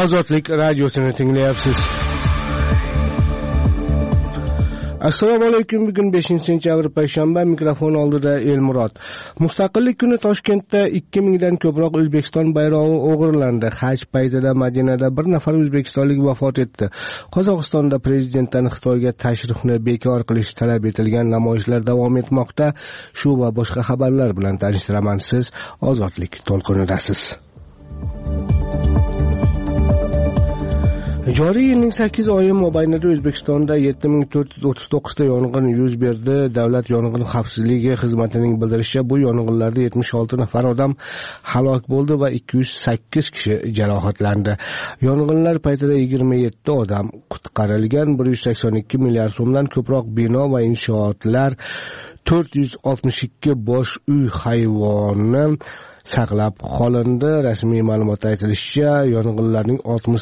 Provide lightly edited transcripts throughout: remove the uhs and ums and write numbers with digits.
Ozodlik radiosini tinglayapsiz. Assalomu alaykum. Bugun 5-sentyabr payshanba, mikrofon oldida Elmurod. Mustaqillik kuni Toshkentda 2000 dan ko'proq O'zbekiston bayrog'i o'g'irlandi. Haj paytida Madinada bir nafar o'zbekistonlik vafot etdi. Qozog'istonda prezidentdan Xitoyga tashrifni bekor qilish talab etilgan namoyishlar davom etmoqda. Shu va boshqa xabarlar bilan tanishtiraman. Siz Ozodlik to'lqinidasiz. Joriy yilning 8 oyi mobaynida O'zbekistonda 7439 ta yong'in yuz berdi. Davlat yong'in xavfsizligi xizmatining bildirishicha, bu yong'inlarda 76 nafar odam halok bo'ldi va 208 kishi jarohatlandi. Yong'inlar paytida 27 odam qutqarilgan. 182 milliard so'mdan ko'proq bino va inshootlar, 462 bosh uy hayvoni saqlab qolindi. Rasmiy ma'lumotda aytilishicha, yong'inlarning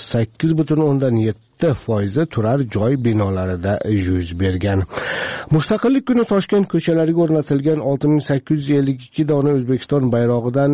68.7% turar joy binolarida yuz bergan. Mustaqillik kuni Toshkent ko'chalariga o'rnatilgan 6852 dona O'zbekiston bayrog'idan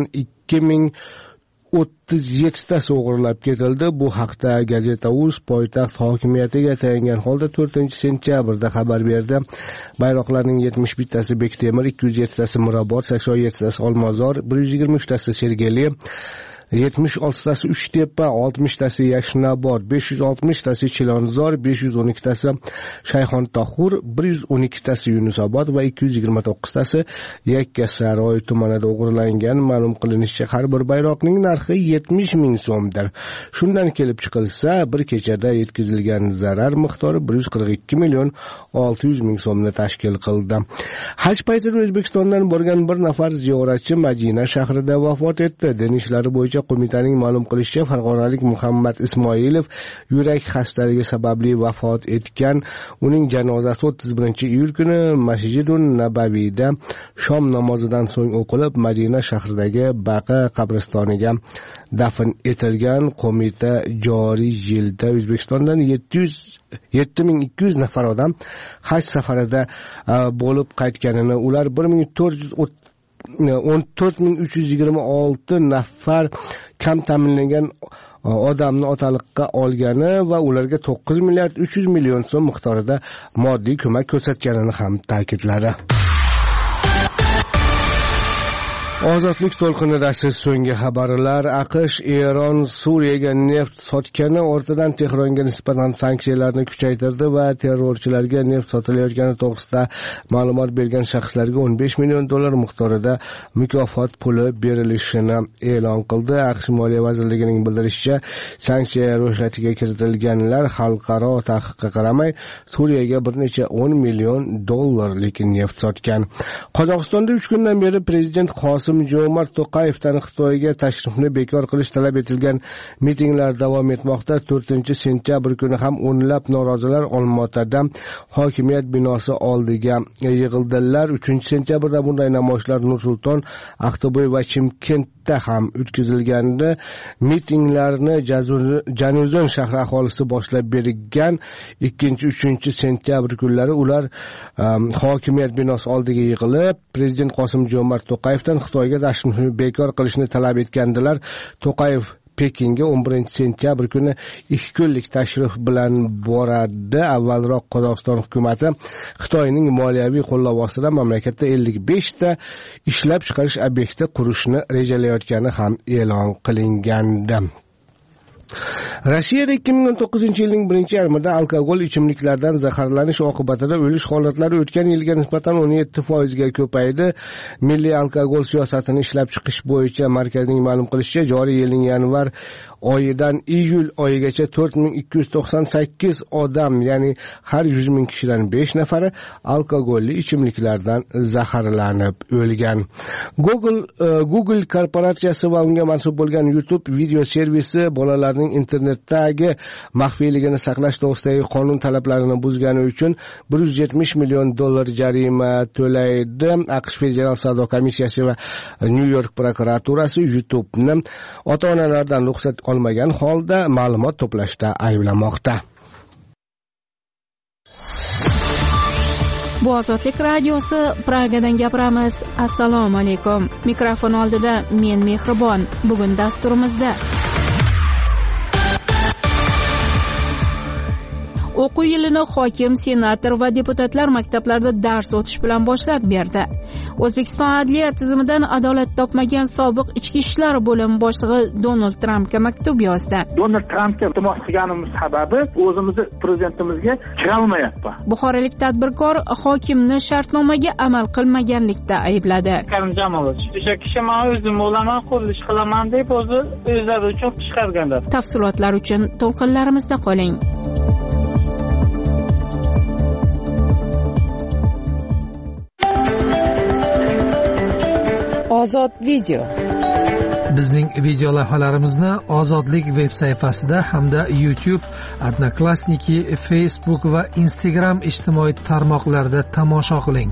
2037 tasi o'g'irlab ketildi. Bu haqda Gazeta.uz poytaxt hokimiyatiga tayangan holda 4-sentyabrda xabar berdi. Bayroqlarning 71 tasi Bektemir, 207 tasi Mirobod, 87 tasi Olmazor, 123 tasi Sergeli, 76 tasi Uchtepa, 60 tasi Yashnobod, 560 tasi Chilonzor, 512 tasi Shayxontohur, 112 tasi Yunusobod va 229 tasi Yakkasaroy tumanida o'g'irlangan. Ma'lum qilinishicha, har bir bayroqning narxi 70 ming so'mdir. Shundan kelib chiqilsa, bir kechada yetkazilgan zarar miqdori 142 million 600 ming so'mni tashkil qildi. Haj paytida O'zbekistondan borgan bir nafar ziyoratchi Madina shahrida vafot etdi. Din ishlari bo'yicha qo'mitaning ma'lum qilishicha, farg'onalik Muhammad Ismoilov yurak xastaligi sababli vafot etgan. Uning janozasi 31-iyul kuni Masjidun Nabaviyda shom namozidan so'ng o'qilib, Madina shahridagi Baqa qabristoniga dafn etilgan. Qo'mita joriy yilda O'zbekistondan 7200 nafar odam haj safarida bo'lib qaytganini, ular 14326 nafar kam ta'minlangan odamni otaliqqa olgani va ularga 9 milliard 300 million so'm miqdorida moddiy ko'mak ko'rsatganini ham ta'kidladi. Ozodlik to'lqinidasiz so'nggi xabarlar. AQSh Eron Suriyaga neft sotgani ortidan Tehronga nisbatan sanksiyalarni kuchaytirdi va terrorchilarga neft sotilayotgani to'g'risida ma'lumot bergan shaxslarga $15 million miqdorida mukofot puli berilishini e'lon qildi. AQSh Moliya vazirligining bildirishicha, sanksiya ro'yxatiga kiritilganlar xalqaro taqiqqa qaramay Suriyaga bir necha $10 million neft sotgan. Qozog'istonda 3 kundan beri prezident Qosim-Jo'mart To'qayevdan Xitoyga tashrifni bekor qilish talab etilgan mitinglar davom etmoqda. 4-sentyabr kuni ham o'nlab norozilar Olmaotada hokimiyat binosi oldiga yig'ildilar. 3-sentyabrda bunday namoyishlar Nur-Sulton, Aqto'be va Chimkentda ham o'tkazilgandi. Mitinglarni Januzon shahri aholisi boshlab bergan. 2-3-sentyabr kunlari ular hokimiyat binosi oldiga yig'ilib, prezident Qosim-Jo'mart To'qayevdan Xitoyga tashrifni bekor qilishni talab etgandilar. To'qayev Pekinga 11-sentyabr kuni 2 kunlik tashrif bilan boradi. Avvalroq Qozog'iston hukumati Xitoyning moliyaviy qo'llovi ostida mamlakatda 55 ta ishlab chiqarish obyekti qurishni rejalayotgani ham e'lon qilingandi. Rossiyada 2019-yilning 1-yarmida alkogol ichimliklardan zaharlanish oqibatida o'lish holatlari o'tgan yilga nisbatan 17% ga ko'paydi. Milliy alkogol siyosatini ishlab chiqish bo'yicha markazning ma'lum qilishicha, joriy yilning yanvar oyidan iyul oyigacha 4298 odam, ya'ni har 100 ming kishidan 5 nafari alkogolli ichimliklardan zaharlanib o'lgan. Google korporatsiyasi va unga mansub bo'lgan YouTube video servisi bolalarning internetdagi maxfiyligini saqlash to'g'risidagi qonun talablarini buzgani uchun $170 million jarima to'laydi. AQSh Federal savdo komissiyasi va New York prokuraturasi YouTube'ni ota-onalardan ruxsat olmagan holda ma'lumot to'plashda ayblamoqda. Bu Ozodlik radiosi, Pragadan gapiramiz. Assalomu alaykum. Mikrofon oldida men Mehribon. Bugun dasturimizda o'quv yilini hokim, senator va deputatlar maktablarda dars o'tish bilan boshlab berdi. O'zbekiston adliya tizimidan adolat topmagan sobiq ichki ishlar bo'limi boshlig'i Donald Trampga maktub yozdi. Donald Trampga iltimos qilganimiz sababi o'zimizni prezidentimizga kirolmayapti. Buxorolik tadbirkor hokimni shartnomaga amal qilmaganlikda aybladi. Karim Jamolovich, o'sha kishi men o'zim bo'laman, qurilish qilaman deb o'zlari uchun chiqarganlar. Tafsilotlar uchun to'lqinlarimizda qoling. Ozod video. Bizning video lavhalarimizni Ozodlik veb sayfasida hamda YouTube, Odnoklassniki, Facebook va Instagram ijtimoiy tarmoqlarida tomosha qiling.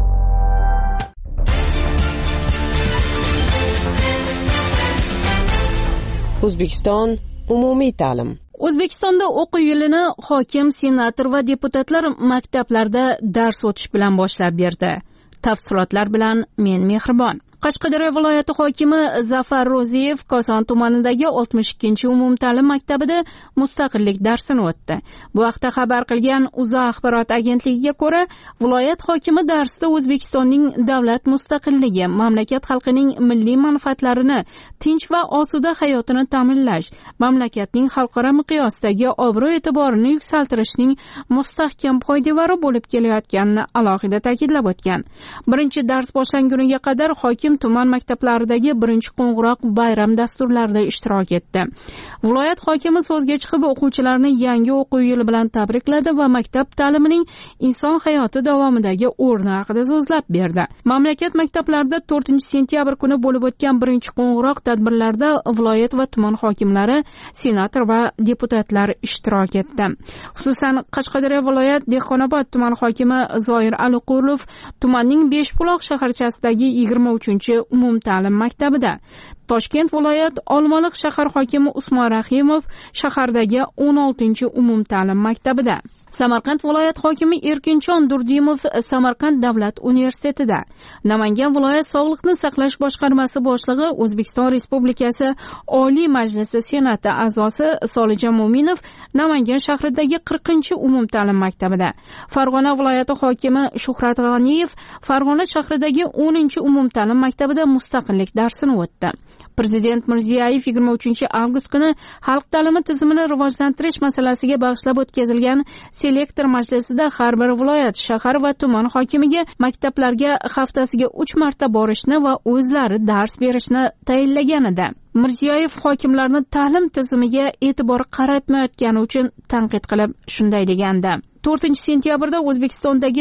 O'zbekiston umumiy ta'lim. O'zbekistonda o'quv yilini hokim, senator va deputatlar maktablarda dars o'tish bilan boshlab berdi. Tafsilotlar bilan men Mehribon. Qashqadaryo viloyati hokimi Zafar Ro'ziyev Koson tumanidagi 62 umumta'lim maktabida mustaqillik darsini o'tdi. Bu haqda xabar qilgan UZA axborot agentligiga ko'ra, viloyat hokimi darsda O'zbekistonning davlat mustaqilligi, mamlakat xalqining milliy manfaatlarini, tinch va osuda hayotini ta'minlash, mamlakatning xalqaro miqyosdagi obro'-e'tiborini yuksaltirishning mustahkam poydevari bo'lib kelayotganini alohida ta'kidlab o'tgan. Birinchi dars boshlanguniga qadar hokim tuman maktablaridagi birinchi qo'ng'iroq bayram dasturlarida ishtirok etdi. Viloyat hokimi so'zga chiqib o'quvchilarni yangi o'quv yili bilan tabrikladi va maktab ta'limining inson hayoti davomidagi o'rni haqida so'zlab berdi. Mamlakat maktablarida 4-sentyabr kuni bo'lib o'tgan birinchi qo'ng'iroq tadbirlarda viloyat va tuman hokimlari, senator va deputatlar ishtirok etdi. Xususan, Qashqadaryo viloyat Dehqonobod tuman hokimi Zoir Aliqulov tumanning Beshbuloq shaharchasidagi 23-umumta'lim maktabida, Toshkent viloyat Olmaliq shahar hokimi Usmon Rahimov shahardagi 16-umumta'lim maktabida, Samarqand viloyat hokimi Erkinjon Durdimov Samarqand davlat universitetida, Namangan viloyat Sog'liqni saqlash boshqarmasi boshlig'i O'zbekiston Respublikasi Oliy Majlisi Senati a'zosi Solijon Mo'minov Namangan shahridagi 40-umumta'lim maktabida, Farg'ona viloyati hokimi Shuhrat G'aniyev Farg'ona shahridagi 10-umumta'lim maktabida mustaqillik darsini o'tdi. Prezident Mirziyoyev 23-avgust kuni xalq ta'limi tizimini rivojlantirish masalasiga bag'ishlab o'tkazilgan selektor majlisida har bir viloyat, shahar va tuman hokimiga maktablarga haftasiga 3 marta borishni va o'zlari dars berishni tayinlagan edi. Mirziyoyev hokimlarni ta'lim tizimiga e'tibor qaratmayotgani uchun tanqid qilib shunday degandi. 4-sentyabrda O'zbekistondagi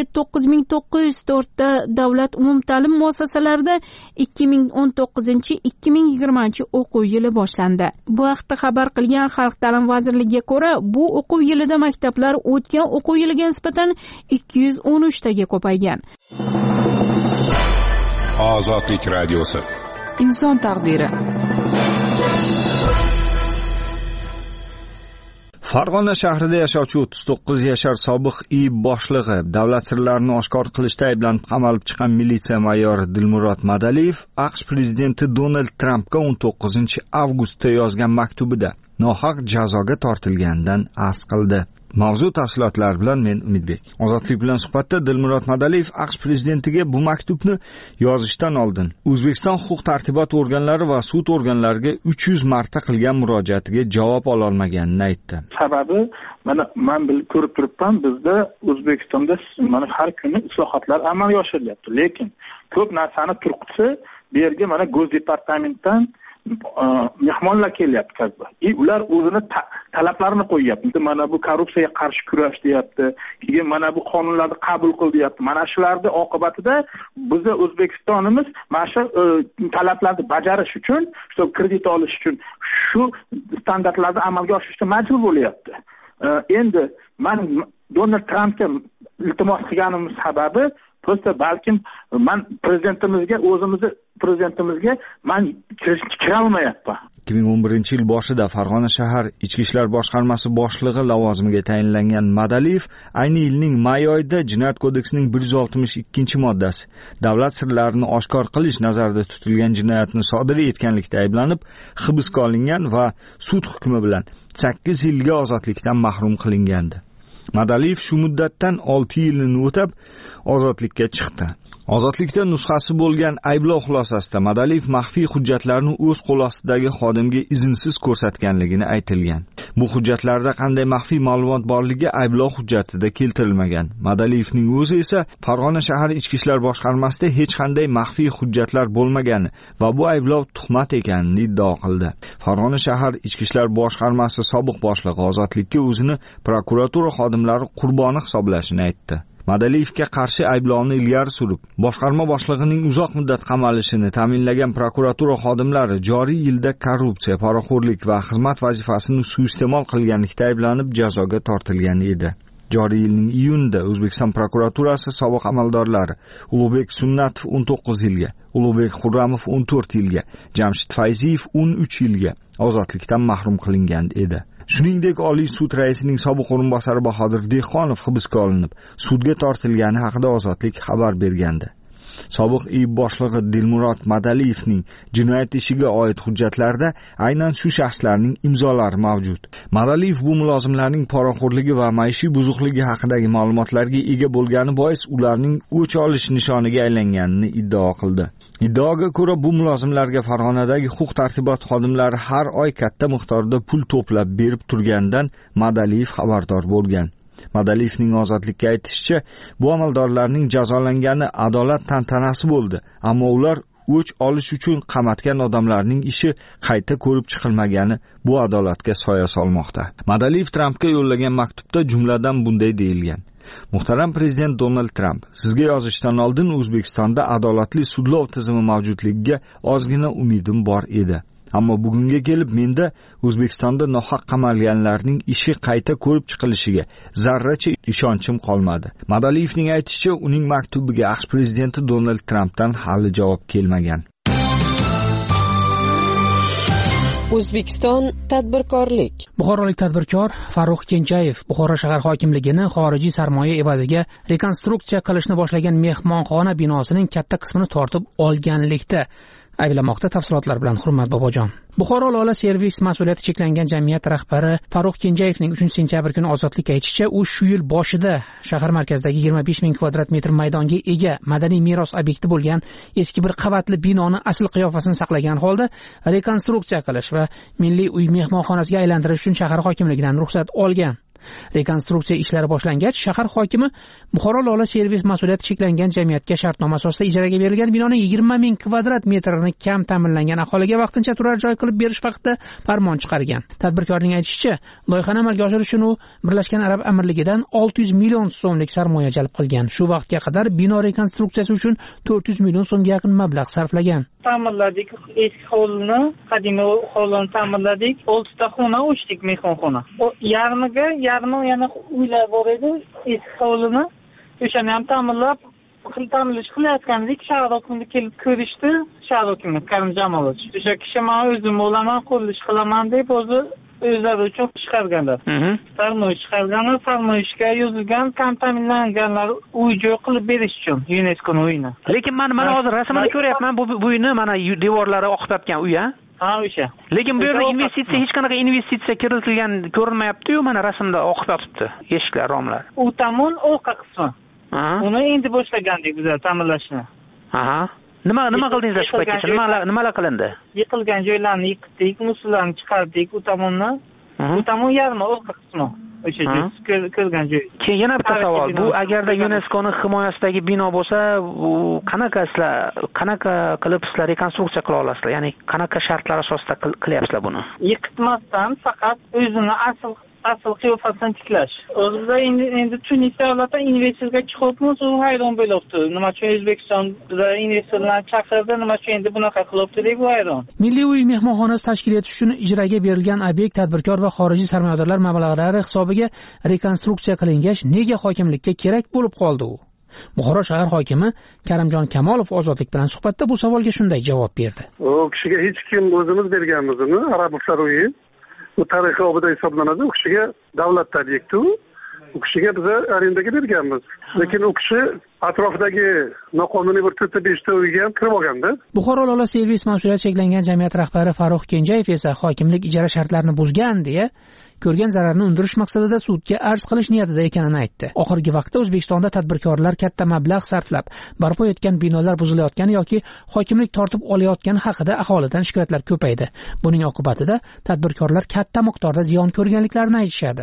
9904 ta davlat umumta'lim muassasalarida 2019-2020 o'quv yili boshlandi. Bu haqda xabar qilgan Xalq ta'lim vazirligiga ko'ra, bu o'quv yilida maktablar o'tgan o'quv yiliga nisbatan 213 taga ko'paygan. Ozodlik radiosi. Inson taqdiri. Farg'ona shahrida yashovchi 39 yashar sobiq IIB boshlig'i davlat sirlarini oshkor qilishda ayblanib qamalib chiqqan militsiya mayori Dilmurod Madaliyev AQSh prezidenti Donald Trampga 19-avgustda yozgan maktubida nohaq jazoga tortilganidan arz qildi. Mavzu tafsilotlari bilan men Umidbek. Ozodlik bilan suhbatda Dilmurod Madaliyev AQSh prezidentiga bu maktubni yozishdan oldin O'zbekiston huquq-tartibot organlari va sud organlariga 300 marta qilgan murojaatiga javob ola olmaganini aytdi. Sababi men ko'rib turibman, bizda O'zbekistonda mana har kuni islohotlar amalga oshirilyapti, lekin ko'p narsani turqisi bu yerga mana Go'z departamentdan mehmonlar kelyapti. Ular o'zini talablarini qo'yyapti. Mana bu korrupsiyaga qarshi kurash deyapti. Keyin mana bu qonunlarni qabul qil deyapti. Mana shularning oqibatida bizda O'zbekistonimiz mana shu talablarni bajarish uchun, shu kredit olish uchun shu standartlarni amalga oshirishga majbur bo'lyapti. Endi men Donald Trampga iltimos qilganim sababi prosta balkim men prezidentimizga men kira olmayapman. 2011-yil boshida Farg'ona shahar Ichki ishlar boshqarmasi boshlig'i lavozimiga tayinlangan Madaliyev ayni yilning may oyida Jinoyat kodeksining 162-moddasi davlat sirlarini oshkor qilish nazarda tutilgan jinoyatni sodir etganlikda ayblanib hibsga olingan va sud hukmi bilan 8 yilga ozodlikdan mahrum qilingandi. Madaliyev shu muddatdan 6 yilini o'tab ozodlikka chiqdi. Ozodlikda nusxasi bo'lgan ayblov xulosasida Madaliyev maxfiy hujjatlarni o'z qo'l ostidagi xodimga izinsiz ko'rsatganligini aytilgan. Bu hujjatlarda qanday maxfiy ma'lumot borligi ayblov hujjatida keltirilmagan. Madaliyevning o'zi esa Farg'ona shahar ichki ishlar boshqarmasida hech qanday maxfiy hujjatlar bo'lmagani va bu ayblov tuhmat ekanini iddao qildi. Farg'ona shahar ichki ishlar boshqarmasi sobiq boshlig'i ozodlikka o'zini prokuratura xodimlari qurboni hisoblashini aytdi. Madaliyevga qarshi ayblovni ilgari surib, boshqarma boshlig'ining uzoq muddat qamalishini ta'minlagan prokuratura xodimlari joriy yilda korrupsiya, poraxo'rlik va xizmat vazifasini suiiste'mol qilganlikda ayblanib jazoga tortilgan edi. Joriy yilning iyunida O'zbekiston prokuraturasi sobiq amaldorlari Ulug'bek Sunnatov 19 yilga, Ulug'bek Xurramov 14 yilga, Jamshid Fayziyev 13 yilga ozodlikdan mahrum qilingan edi. Shuningdek, Oliy sud raisining sobiq o'rinbosari Bahodir Dehqonov hibsga olinib, sudga tortilgani haqida Ozodlik xabar bergandi. Sobiq IIB boshlig'i Dilmurod Madaliyevning jinoyat ishiga oid hujjatlarda aynan shu shaxslarning imzolari mavjud. Madaliyev bu mulozimlarning poraxo'rligi va maishiy buzuqligi haqidagi ma'lumotlarga ega bo'lgani bois ularning o'ch olish nishoniga aylanganini iddao qildi. Iddaoga ko'ra, bu mulozimlarga Farg'onadagi huquq-tartibot xodimlari har oy katta miqdorda pul to'plab berib turganidan Madaliyev xabardor bo'lgan. Madaliyevning ozodlikka aytishicha, bu amaldorlarning jazolangani adolat tantanasi bo'ldi, ammo ular o'ch olish uchun qamatgan odamlarning ishi qayta ko'rib chiqilmagani bu adolatga soya solmoqda. Madaliyev Trampga yo'llagan maktubda jumladan bunday deyilgan: Muhtaram prezident Donald Tramp, sizga yozishdan oldin O'zbekistonda adolatli sudlov tizimi mavjudligiga ozgina umidim bor edi. Ammo bugunga kelib menda O'zbekistonda nohaq qamalganlarning ishi qayta ko'rib chiqilishiga zarracha ishonchim qolmadi. Madaliyevning aytishicha, uning maktubiga AQSh prezidenti Donald Trampdan hali javob kelmagan. O'zbekiston tadbirkorlik. Buxorolik tadbirkor Farruh Kenjayev Buxoro shahar hokimligini xorijiy sarmoya evaziga rekonstruksiya qilishni boshlagan mehmonxona binosining katta qismini tortib olganlikda ayblamoqda. Tafsilotlar bilan Hurmat Bobojon. Buxoro Lola servis mas'uliyati cheklangan jamiyat rahbari Farruh Kenjayevning 3-sentyabr kuni ozodlikka aytishicha, u shu yil boshida shahar markazidagi 25 ming kvadrat metr maydonga ega madaniy meros obyekti bo'lgan eski bir qavatli binoni asl qiyofasini saqlagan holda rekonstruksiya qilish va milliy uy mehmonxonasiga aylantirish uchun shahar hokimligidan ruxsat olgan. Rekonstruksiya ishlari boshlangach, shahar hokimi Buxoro Lola servis mas'uliyati cheklangan jamiyatga shartnoma asosida ijaraga berilgan binoni 20 ming kvadrat metrini kam ta'minlangan aholiga vaqtincha turar joy qilib berish haqida farmon chiqargan. Tadbirkorning aytishicha, loyihani amalga oshirish uchun u Birlashgan Arab Amirligidan 600 million so'mlik sarmoya jalb qilgan. Shu vaqtga qadar bino rekonstruksiyasi uchun 400 million so'mga yaqin mablag' sarflagan. Ta'mirladik, eski hovlini, qadimiy hovlini ta'mirladik, 6 ta xona ochdik, mehmonxona. Yarmiga yana uylar bor edi, eski hovlini. O'shani ham ta'mirlab, ta'mirlash qilayotgandik, shahar hokimligi kelib ko'rishdi, shahar hokimi Karim Jamolovich. O'sha kishi men o'zim bo'laman, qurilish qilaman deb o'zlari uchun chiqarganlar. Farmoyish chiqarganlar, farmoyishga yozilgan kam ta'minlanganlar uy-joy qilib berish uchun UNESCOning uyini. Lekin mana hozir rasmini ko'ryapman, bu uyni mana devorlari oqib yotgan uy, ha? Ha, o'sha. Lekin bu yerda investitsiya, hech qanaqa investitsiya kiritilgan ko'rinmayapti-yu, mana rasmda oqib yotibdi, eshiklar, romlar. U tomon orqa qismi. Uni endi boshlagandik biz ta'mirlashni. Aha. Nima qildingiz shu paytgacha? Nimalar qilindi? Yiqilgan joylarni yıktık, musullarni chiqardik, u tomonni. U tomon yarmi orqa qismi. O'sha ko'rgan joy. Keyin yana bitta savol. Bu agarda UNESCOning himoyasidagi bino bo'lsa, bu qanaqa qilib sizlar rekonstruksiya qila olasizlar? Ya'ni qanaqa shartlar asosida qilyapsizlar buni? Yiqitmasdan faqat o'zini asl qiyofasini tiklash. O'zimizda endi Tunisiya davlati investorga chiqibmiz, u hayron bo'libdi. Nima uchun O'zbekistonda investorlarni chaqirdi, nima uchun endi bunaqa qilibdi deb hayron. Milliy uy mehmonxonasi tashkil etish uchun ijaraga berilgan obyekt tadbirkor va xorijiy sarmoyadorlar mablag'lari hisobiga rekonstruksiya qilingach, nega hokimlikka kerak bo'lib qoldi u? Buxoro shahar hokimi Karimjon Kamolov Ozodlik bilan suhbatda bu savolga shunday javob berdi. U kishiga hech kim o'zimiz berganmiz uni, Arablar uyi. Bu tarixiy obida hisoblanadi. U kishiga davlat obyekti, u kishiga biz arendaga berganmiz. Lekin u kishi atrofdagi noqonuniy bir 4-5 ta uyga ham kirib olganda. Buxoro Lola servis mas'uliyati cheklangan jamiyat rahbari Farruh Kenjayev esa hokimlik ijara shartlarini buzgan deya ko'rgan zararni undirish maqsadida sudga arz qilish niyatida ekanini aytdi. Oxirgi vaqtda O'zbekistonda tadbirkorlar katta mablag' sarflab barpo etgan binolar buzilayotgani yoki hokimlik tortib olayotgani haqida aholidan shikoyatlar ko'paydi. Buning oqibatida tadbirkorlar katta miqdorda ziyon ko'rganliklarini aytishadi.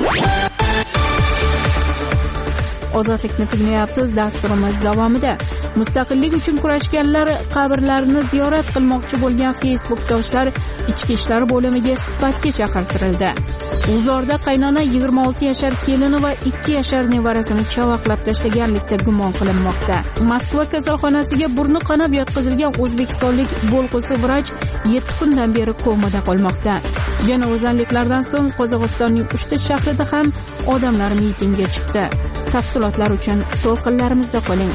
Ozodlikni tinglayapsiz. Dasturimiz davomida mustaqillik uchun kurashganlar qabrlarini ziyorat qilmoqchi bo'lgan Facebookdoshlar ichki ishlar bo'limiga suhbatga chaqirtirildi. G'uzorda qaynona 26 yashar kelini va 2 yashar nevarasini chavaqlab tashlaganlikda gumon qilinmoqda. Moskva kasalxonasiga burni qonab yotqizilgan o'zbekistonlik bo'lg'usi vrach 7 kundan beri komada qolmoqda. Janozanliklardan so'ng Qozog'istonning 3 ta shahrida ham odamlar mitingga chiqdi. Tafsilotlar uchun to'lqinlarimizda qoling.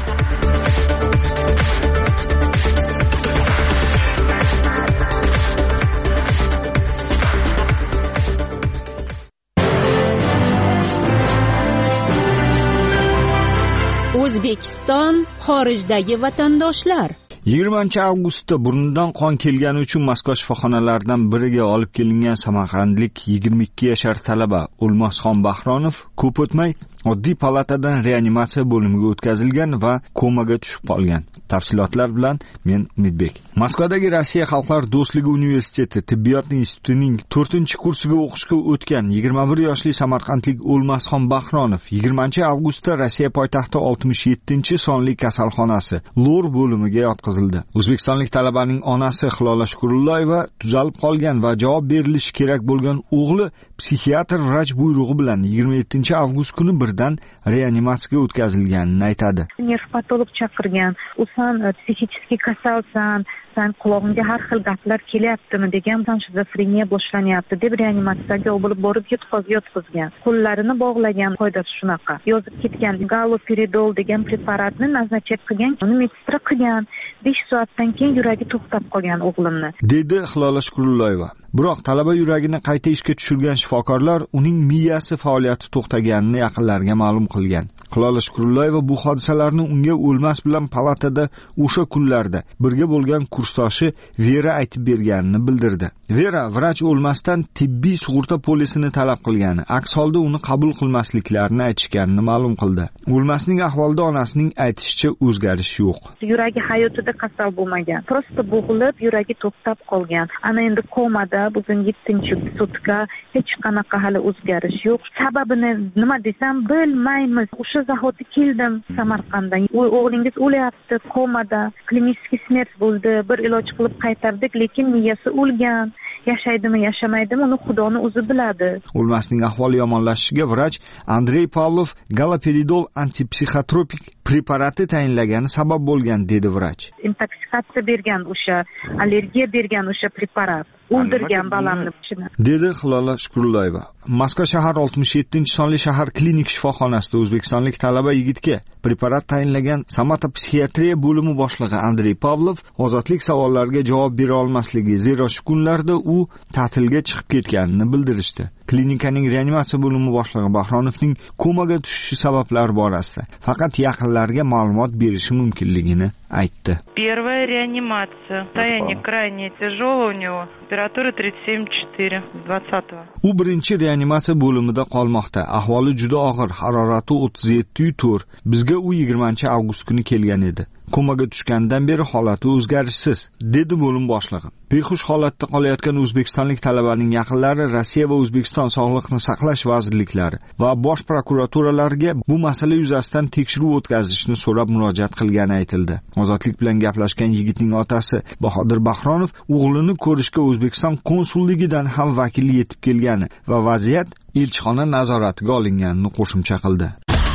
O'zbekiston xorijdagi vatandoshlar 20-avgustda burnidan qon kelgani uchun Moskva shifoxonalaridan biriga olib kelingan samarqandlik 22 yashar talaba O'lmasxon Bahronov ko'p o'tmay oddiy palatadan reanimatsiya bo'limiga o'tkazilgan va komaga tushib qolgan. Tafsilotlar bilan men Umidbek. Moskvadagi Rossiya Xalqlar do'stligi universiteti tibbiyot institutining 4-kursiga o'qishga o'tgan 21 yoshli samarqandlik O'lmasxon Bahronov 20-avgustda Rossiya poytaxti 67-sonli kasalxonasi Lor bo'limiga yotqizildi. O'zbekistonlik talabaning onasi Hilola Shukurullayeva tuzalib qolgan va javob berilishi kerak bo'lgan o'g'li psixiatr vrach buyrug'i bilan 27-avgust kuni birdan reanimatsiyaga o'tkazilganini aytadi. Nervpatolog chaqirgan. Usan psixический kasalsan, sen qulog'ingga har xil gaplar kelyaptimi degan, shizofreniya boshlanyapti deb reanimatsiyaga olib borib yotqizgan. Qo'llarini bog'lagan, qoidasi shunaqa. Yozib ketgan galoperidol degan preparatni nazarchet qilgan, uni meditsina qilgan. 5 soatdan keyin yuragi to'xtab qolgan o'g'limni, dedi Hilola Shukurullayeva. Biroq talaba yuragini qayta ishga tushirgan shifokorlar uning miyasi faoliyati to'xtaganini yaqinlariga ma'lum qilgan. Hilola Shukurullayeva bu hodisalarni unga o'lmas bilan palatada o'sha kunlarda birga bo'lgan kursdoshi Vera aytib berganini bildirdi. Vera vrach o'lmasdan tibbiy sug'urta polisini talab qilgani, aks holda uni qabul qilmasliklarini aytishganini ma'lum qildi. O'lmasning ahvolida onasining aytishicha o'zgarish yo'q. Yuragi hayotida kasal bo'lmagan, prosta bo'g'ilib yuragi to'xtab qolgan. Ana endi komada, bugun 7-sutka, hech qanaqa hali o'zgarish yo'q. Sababini nima desam bilmaymiz. O'sha zahoti keldim Samarqanddan. O'g'lingiz o'lyapti, komada, klinikiy smert bo'ldi. Bir iloj qilib qaytardik, lekin miyasi o'lgan. Yashaydimi, yashamaydimi, uni Xudoning o'zi biladi. O'lmasning ahvoli yomonlashishiga vrach Andrey Pavlov galoperidol antipsixotropik preparati tayinlagani sabab bo'lgan, dedi vrach. Intoksikatsiya bergan o'sha, allergiya bergan o'sha preparat. O'ldirgan balamni, dedi Hilola Shukurullayeva. Moskva shahar 67-sonli shahar klinik shifoxonasida o'zbekistonlik talaba yigitga preparat tayinlagan Samata psixiatriya bo'limi boshlig'i Andrey Pavlov ozodlik savollariga javob bera olmasligi, zero shu kunlarda u ta'tilga chiqib ketganini bildirishdi. Klinikaning reanimatsiya bo'limi boshlig'i Bahronovning komaga tushishi sabablari borasida faqat yaqinlariga ma'lumot berishi mumkinligini aytdi. Первая реанимация. Состояние крайне тяжелое у него. Температура 37,4 20-го. U birinchi reanimatsiya bo'limida qolmoqda. Ahvoli juda og'ir, harorati 37,4. Bizga u 20-avgust kuni kelgan edi. Komaga tushgandan beri holati o'zgarishsiz, dedi bo'lim boshlig'i. Behush holatda qolayotgan o'zbekistonlik talabaning yaqinlari Rossiya va O'zbekiston Sog'liqni saqlash vazirliklari va bosh prokuraturalariga bu masala yuzasidan tekshiruv o'tkazishni so'rab murojaat qilgani aytildi. Ozodlik bilan gaplashgan yigitning otasi Bahodir Bahronov o'g'lini ko'rishga O'zbekiston konsulligidan ham vakil yetib kelgani va vaziyat elchixona nazoratiga olinganini qo'shimcha qildi.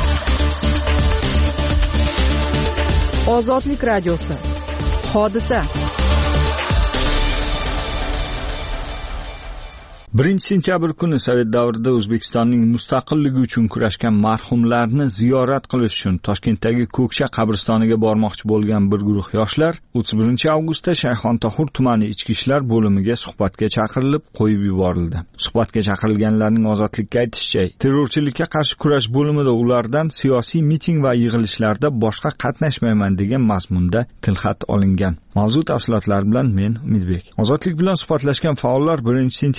Ozodlik radiosi. Hodisa. 1-sentyabr kuni Sovet davrida O'zbekistonning mustaqilligi uchun kurashgan marhumlarni ziyorat qilish uchun Toshkentdagi Ko'ksha qabristoniga bormoqchi bo'lgan bir guruh yoshlar 31-avgustda Shayxontohur tumani ichki ishlar bo'limiga suhbatga chaqirilib qo'yib yuborildi. Suhbatga chaqirilganlarning ozodlikka aytishicha, terrorchilikka qarshi kurash bo'limida ulardan siyosiy miting va yig'ilishlarda boshqa qatnashmayman degan mazmunda tilxat olingan. Mavzu tafsilotlari bilan men Umidbek. Ozodlik bilan suhbatlashgan faollar 1-sentyabr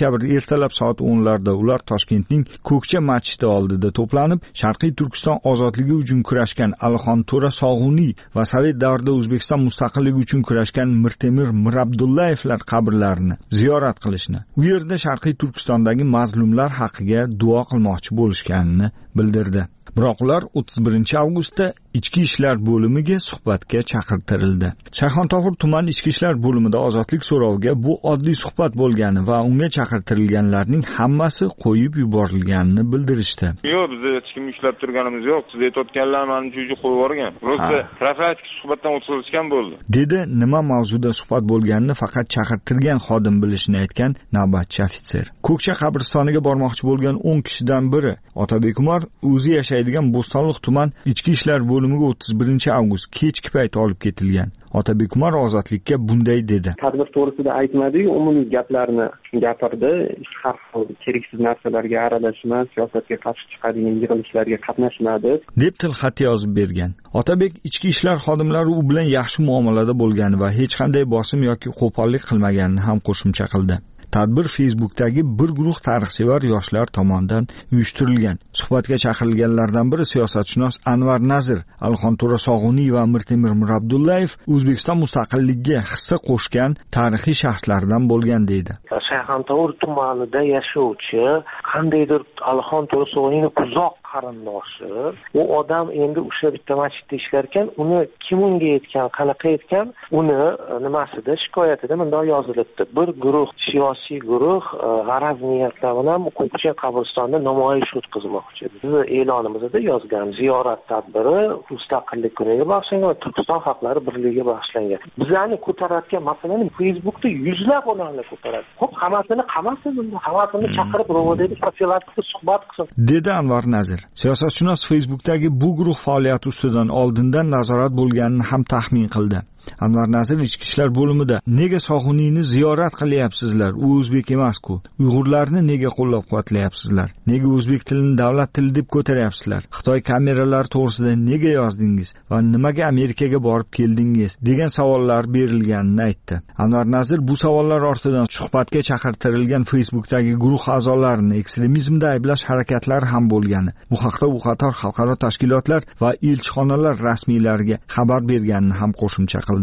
ertalab soat 10larda ular Toshkentning Ko'kcha masjidi oldida to'planib, Sharqiy Turkiston ozodligi uchun kurashgan Alixon To'ra Sog'uniy va Sovet davrida O'zbekiston mustaqilligi uchun kurashgan Mirtemir Mirabdullayevlar qabrlarini ziyorat qilishni, u yerda Sharqiy Turkistondagi mazlumlar haqqiga duo qilmoqchi bo'lishganini bildirdi. Biroq ular 31-avgustda Ichki ishlar bo'limiga suhbatga chaqirtirildi. Shayxontohur tuman Ichki ishlar bo'limida ozodlik so'roviga bu oddiy suhbat bo'lgani va unga chaqirtirilganlarning hammasi qo'yib yuborilganini bildirishdi. Yo'q, biz hech kim ushlab turganimiz yo'q. Siz aytayotganlar meni joyga qo'yib yuborgan. Rosa profilaktik suhbatdan o'tkazishgan bo'ldi. Dedi nima mavzuda suhbat bo'lganini faqat chaqirtirgan xodim bilishini aytgan navbatchi ofitser. Ko'kcha qabristoniga bormoqchi bo'lgan 10 kishidan biri Otabek Umar o'zi yashaydigan Bo'stonliq tuman Ichki ishlar bo'limiga 31-avgust kechki payt olib ketilgan. Otabek Umar ozodlikka bunday dedi. Tadbir to'g'risida aytmadi-yu, umumiy gaplarni gapirdi. Har xil keraksiz narsalarga aralashma, siyosatga qarshi chiqadigan yig'ilishlarga qatnashmadi, deb tilxat yozib bergan. Otabek ichki ishlar xodimlari u bilan yaxshi muomalada bo'lgani va hech qanday bosim yoki qo'pollik qilmaganini ham qo'shimcha qildi. Tadbir Facebook'dagi bir guruh tarixsevar yoshlar tomonidan uyushtirilgan. Suhbatga chaqirilganlardan biri siyosatshunos Anvar Nazir, Alixon To'ra Sog'uniy va Mirtemir Mirabdullayev O'zbekiston mustaqilligiga hissa qo'shgan tarixiy shaxslardan bo'lgan deydi. Shayxontohur tumanida yashovchi qandaydir Alixon To'ra Sog'uniyning uzoq qarindoshi, u odam endi o'sha bitta masjidda ishlar ekan, uni kim unga aytgan, qanaqa aytgan, uni nimasida shikoyatida bunday yozilibdi. Bir guruh siyosiy guruh g'araz niyatlar bilan Ko'kcha qabristonida namoyish o'tkazmoqchi. Biz e'lonimizda yozgan ziyorat tadbiri mustaqillik kuniga bag'ishlangan va Turkiston xalqlari birligiga bag'ishlangan. Bizlarni ko'tarayotgan masalani Facebookda yuzlab odamlar ko'taradi. Xo'p, hammasini qamasin, hammasini chaqirib ro'vodagi profilaktik suhbat qilsin, dedi Anvar Nazir. Siyosatshunos Facebook'dagi bu guruh faoliyati ustidan oldindan nazorat bo'lganini ham taxmin qildi. Anvar Nazir ichki ishlar bo'limida nega Sog'uniyni ziyorat qilyapsizlar? U o'zbek emas-ku. Uyg'urlarni nega qo'llab-quvvatlayapsizlar? Nega o'zbek tilini davlat tili deb ko'taryapsizlar? Xitoy kameralari to'g'risida nega yozdingiz va nimaga Amerikaga borib keldingiz? degan savollar berilganini aytdi. Anvar Nazir bu savollar ortidan suhbatga chaqirtirilgan Facebook'dagi guruh a'zolarini ekstremizmda ayblash harakatlari ham bo'lgani, bu haqda u qator xalqaro tashkilotlar va elchixonalar rasmiylariga xabar berganini ham qo'shimcha qildi.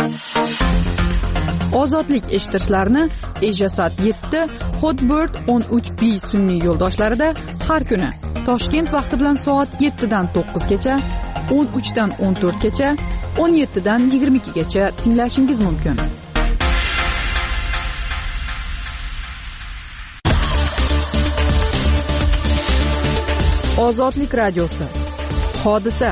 Ozodlik eshittirishlarni Ejasat 7, Hotbird 13B sun'iy yo'ldoshlarida har kuni Toshkent vaqti bilan soat 7 dan 9 gacha, 13 dan 14 gacha, 17 dan 22 gacha tinglashingiz mumkin. Ozodlik radiosi. Hodisa.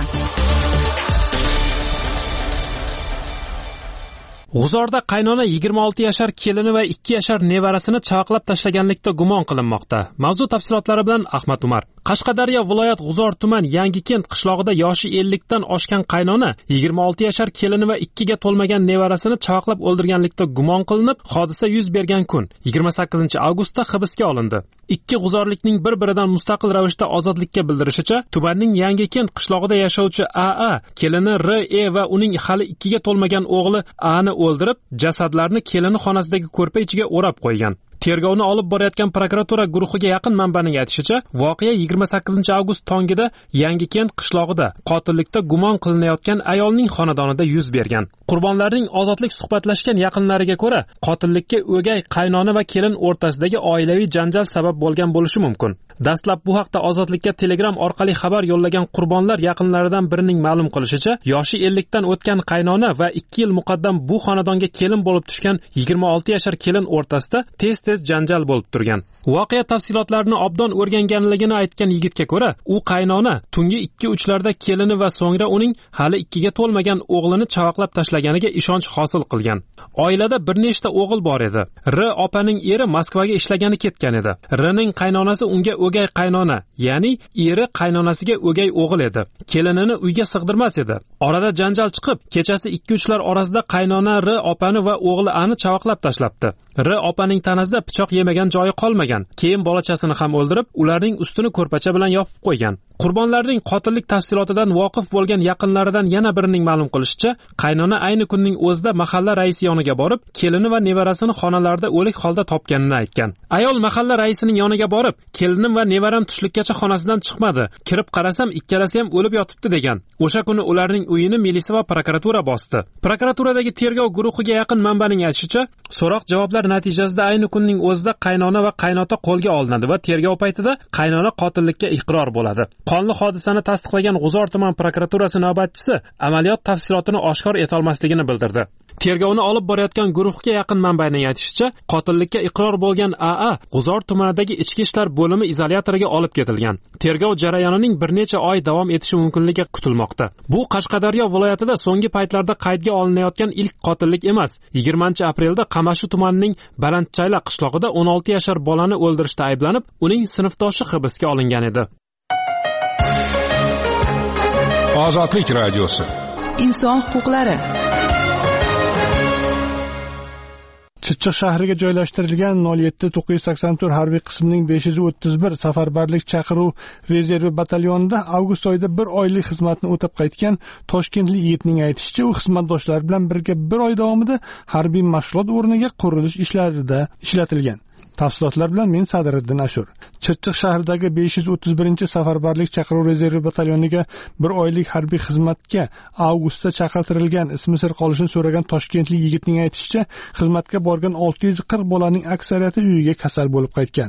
G'uzorda qaynona 26 yashar kelini va 2 yashar nevarasini chaqlab tashlaganlikda gumon qilinmoqda. Mavzu tafsilotlari bilan Ahmad Umar. Qashqadaryo viloyat G'uzor tuman Yangikent qishlog'ida yoshi 50 dan oshgan qaynona 26 yashar kelini va 2 ga to'lmagan nevarasini chaqlab o'ldirganlikda gumon qilinib, hodisa yuz bergan kun 28-avgustda hibsga olindi. Ikki g'uzorlikning bir-biridan mustaqil ravishda ozodlikka bildirishicha, tumanning Yangikent qishlog'ida yashovchi AA kelini R.E va uning hali 2 ga to'lmagan o'g'li A ni o'ldirib, jasadlarni kelini xonasidagi ko'rpa ichiga o'rab qo'ygan. Tergovni olib borayotgan prokuratura guruhiga yaqin manbaning aytishicha, voqea 28-avgust tongida Yangikent qishlog'ida qotillikda gumon qilinayotgan ayolning xonadonida yuz bergan. Qurbonlarning ozodlik suhbatlashgan yaqinlariga ko'ra, qotillikka o'gay qaynona va kelin o'rtasidagi oilaviy janjal sabab bo'lgan bo'lishi mumkin. Dastlab bu haqda Ozodlikka Telegram orqali xabar yo'llagan qurbonlar yaqinlaridan birining ma'lum qilishicha, yoshi 50 dan o'tgan qaynona va 2 yil muqaddam bu xonadonga kelin bo'lib tushgan 26 yashar kelin o'rtasida tez janjal bo'lib turgan. Voqea tafsilotlarini obdon o'rganganligini aytgan yigitga ko'ra, u qaynona tungi 2-3larda kelini va so'ngra uning hali 2 ga to'lmagan o'g'lini chavoqlab tashlaganiga ishonch hosil qilgan. Oilada bir nechta o'g'il bor edi. R opaning eri Moskvaga ishlagani ketgan edi. Rning qaynonasi unga o'gay qaynona, ya'ni eri qaynonasiga o'gay o'g'il edi. Kelinini uyga sig'dirmas edi. Orada janjal chiqib, kechasi 2-3lar orasida qaynona R opani va o'g'li Ani chavoqlab tashlabdi. R opaning tanasida pichoq yemagan joyi qolmagan. Keyin bolachasini ham o'ldirib, ularning ustini ko'rpacha bilan yopib qo'ygan. Qurbonlarning qotillik tafsilotidan voqif bo'lgan yaqinlaridan yana birining ma'lum qilishicha, qaynona ayni kunning o'zida mahalla raisi yoniga borib, kelini va nevarasini xonalarida o'lik holda topganini aytgan. Ayol mahalla raisining yoniga borib, "Kelinim va nevaram tushlikkacha xonasidan chiqmadi. Kirib qarasam, ikkalasi ham o'lib yotibdi" degan. O'sha kuni ularning uyini militsiya va prokuratura bosdi. Prokuraturadagi tergov guruhiga yaqin manbaning aytishicha, so'roq javoblar natijasida ayni kunning o'zida qaynona va qaynota qo'lga olinadi va tergov paytida qaynona qotillikka iqror bo'ladi. Qonli hodisani tasdiqlagan G'uzor tuman prokuraturasi navbatchisi amaliyot tafsilotini oshkor eta olmasligini bildirdi. Tergovni olib borayotgan guruhga yaqin manbaning aytishicha, qotillikka iqror bo'lgan AA G'uzor tumanidagi ichki ishlar bo'limi izolyatoriga olib ketilgan. Tergov jarayonining bir necha oy davom etishi mumkinligi kutilmoqda. Bu Qashqadaryo viloyatida so'nggi paytlarda qaydga olinayotgan ilk qotillik emas. 20-aprelda Qamashu tumanining Balandchayla qishlog'ida 16 yashar bolani o'ldirishda ayblanib, uning sinfdoshi hibsga olingan edi. Ozodlik radiosi. Inson huquqlari. Chirchiq shahriga joylashtirilgan 07-984 harbiy qismining 531 safarbarlik chaqiruv rezervi batalyonida avgust oyida 1 oylik xizmatni o'tab qaytgan toshkentlik yigitning aytishicha, u xizmatdoshlari bilan birga 1 oy davomida harbiy mashg'ulot o'rniga qurilish ishlarida ishlatilgan. Tafsilotlar bilan men Sadiriddin Ashur. Chirchiq shahridagi 531 safarbarlik chaqiruv rezervi batalyoniga 1 oylik harbiy xizmatga avgustda chaqirtirilgan, ismi sir qolishini so'ragan toshkentlik yigitning aytishicha, xizmatga borgan 640 bolaning aksariyati uyiga kasal bo'lib qaytgan.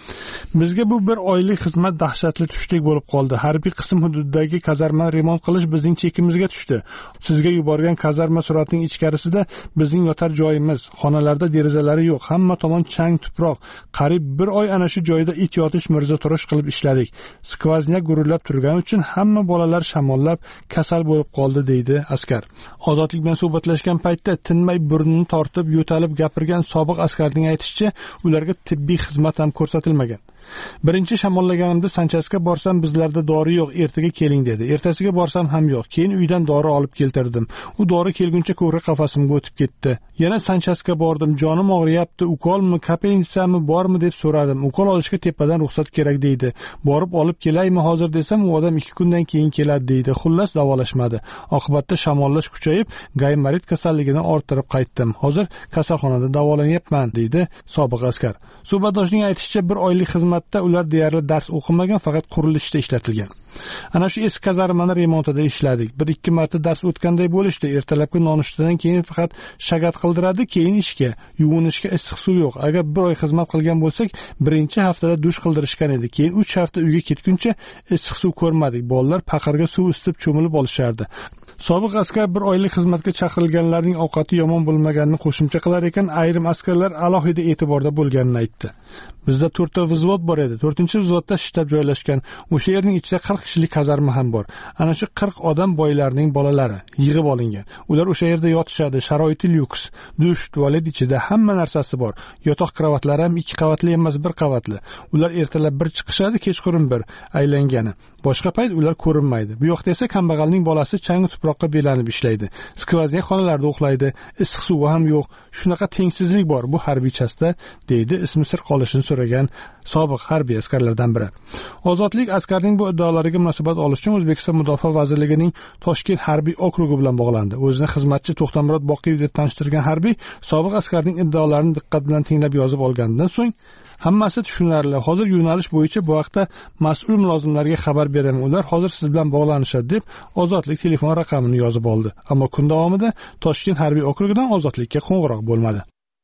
Bizga bu 1 oylik xizmat dahshatli tushlik bo'lib qoldi. Harbiy qism hududidagi kazarma remont qilish bizning chekimizga tushdi. Sizga yuborgan kazarma suratining ichkarisida bizning yotar joyimiz, xonalarda derazalari yo'q, hamma tomon chang tuproq. Qariyb 1 oy ana shu joyda it yotish mirzotorosh qilib ishladik. Skvoznya gurillab turgani uchun hamma bolalar shamollab kasal bo'lib qoldi, deydi askar. Ozodlik bilan suhbatlashgan paytda tinmay burnini tortib, yo'talib gapirgan sobiq askarning aytishicha, ularga tibbiy xizmat ham ko'rsatilmagan. Birinchi shamollaganimda Sanchasga borsam bizlarda dori yo'q, ertaga keling dedi. Ertasiga borsam ham yo'q. Keyin uydan dori olib keltirdim. U dori kelguncha ko'krak qafasimga o'tib ketdi. Yana Sanchasga bordim. Jonim og'riyapti, ukolmi, kapelninsami bormi deb so'radim. Ukol olishga tepadan ruxsat kerak deydi. Borib olib kelaymi hozir desam, u odam 2 kundan keyin keladi deydi. Xullas davolashmadi. Oqibatda shamollash kuchayib, gaymarit kasalligini orttirib qaytdim. Hozir kasalxonada davolanyapman, deydi sobiq askar. Suhbatdoshning aytishicha, 1 oylik xizmatda ular deyarli dars o'qimagan, faqat qurilishda ishlatilgan. Ana shu eski kazarmani remontida ishladik. 1-2 marta dars o'tganday bo'lishdi. Ertalabki nonushtadan keyin faqat shagat qildiradi, keyin ishga. Yuvinishga issiq suv yo'q. Agar 1 oy xizmat qilgan bo'lsak, birinchi haftada dush qildirishgan edi. Keyin 3 hafta uyga ketguncha issiq suv ko'rmadik. Bolalar paqirga suv isitib cho'milib olishardi. Sobiq askar 1 oylik xizmatga chaqirilganlarning ovqati yomon bo'lmaganini qo'shimcha qilar ekan, ayrim askarlar alohida e'tiborda bo'lganini aytdi. Bizda 4 ta vзвод bor edi. 4-vзводda shtab joylashgan. O'sha yerning ichida 40 kishilik kazarma ham bor. Ana shu 40 odam boylarning bolalari yig'ib olingan. Ular o'sha yerda yotishadi, sharoiti lyuks. Dush, tualet ichida hamma narsasi bor. Yotoq kravatlari ham 2 qavatli emas, 1 qavatli. Ular ertalab 1 chiqishadi, kechqurun 1 aylangani. Boshqa payt ular ko'rinmaydi. Bu yoqda esa kambag'alning bolasi changi tuproqqa belanib ishlaydi. Skvoznya xonalarda uxlaydi. Issiq suvi ham yo'q. Shunaqa tengsizlik bor bu harbiychasda, deydi ismi sir qolishini so'ragan sobiq harbiy askarlardan biri. Ozodlik askarning bu iddaolariga munosabat olish uchun O'zbekiston Mudofaa vazirligining Toshkent harbiy okrugi bilan bog'landi. O'zini xizmatchi To'xtamurod Boqiyev deb tanishtirgan harbiy sobiq askarning iddaolarini diqqat bilan tinglab yozib olgandan so'ng hammasi tushunarli. Hozir yo'nalish bo'yicha bu vaqtda mas'ul mulozimlarga xabar beraman. Ular hozir siz bilan bog'lanishadi deb Ozodlik telefon raqamini yozib oldi. Ammo kun davomida Toshkent harbiy okrugidan Ozodlikka qo'ng'iroq bo'lmadi.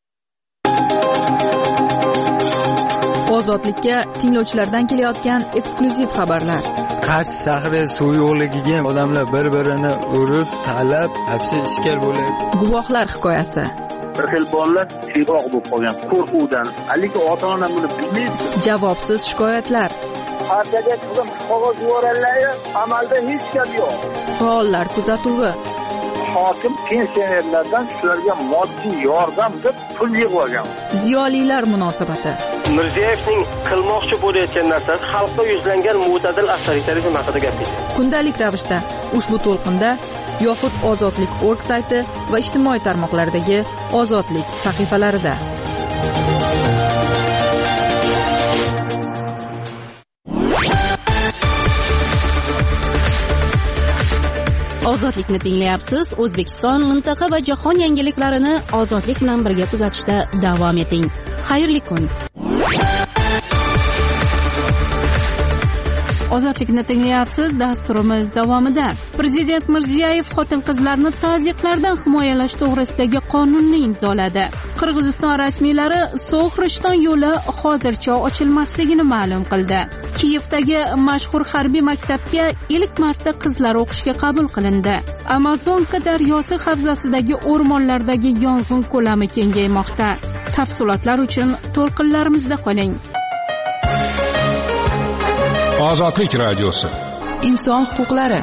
Ozodlikka tinglovchilardan kelayotgan eksklyuziv xabarlar. Qarshi shahri suv yo'qligiga odamlar bir-birini urib, talab, hapsi ishkal bo'ladi. Guvohlar hikoyasi. Bir xil bolalar siyroq bo'lib qolgan qo'rquvdan. Lekin ota-ona buni bilmaydi. Javobsiz shikoyatlar. Partiyaga chiqib qog'oz yuborganlar, amalda hech gap yo'q. Faollar kuzatuvi. Hokim pensionerlardan shularga moddiy yordam deb pul yig'ib olgan. Ziyolilar munosabati. Mirziyevning qilmoqchi bo'layotgan narsasi xalqqa yuzlangan mo'tadil avtoritarizm haqida gapirdi. Kundalik ravishda ushbu to'lqinda yoxud ozodlik.org sayti va ijtimoiy tarmoqlardagi Ozodlik sahifalarida. Ozodlikni tinglayapsiz. O'zbekiston, mintaqa va jahon yangiliklarini ozodlik bilan birga kuzatishda davom eting. Xayrli kun. Ozodlikni tinglayapsiz. Dasturimiz davomida Prezident Mirziyoyev xotin-qizlarni tazyiqlardan himoyalash to'g'risidagi qonunni imzoladi. Qirg'iziston rasmiylari So'g'riston yo'li hozircha ochilmasligini ma'lum qildi. Kiyevdagi mashhur harbiy maktabga ilk marta qizlar o'qishga qabul qilindi. Amazonka daryosi havzasidagi o'rmonlardagi yong'in ko'lami kengaymoqda. Tafsilotlar uchun to'lqinlarimizda qoling. Ozodlik radiosi. Inson huquqlari.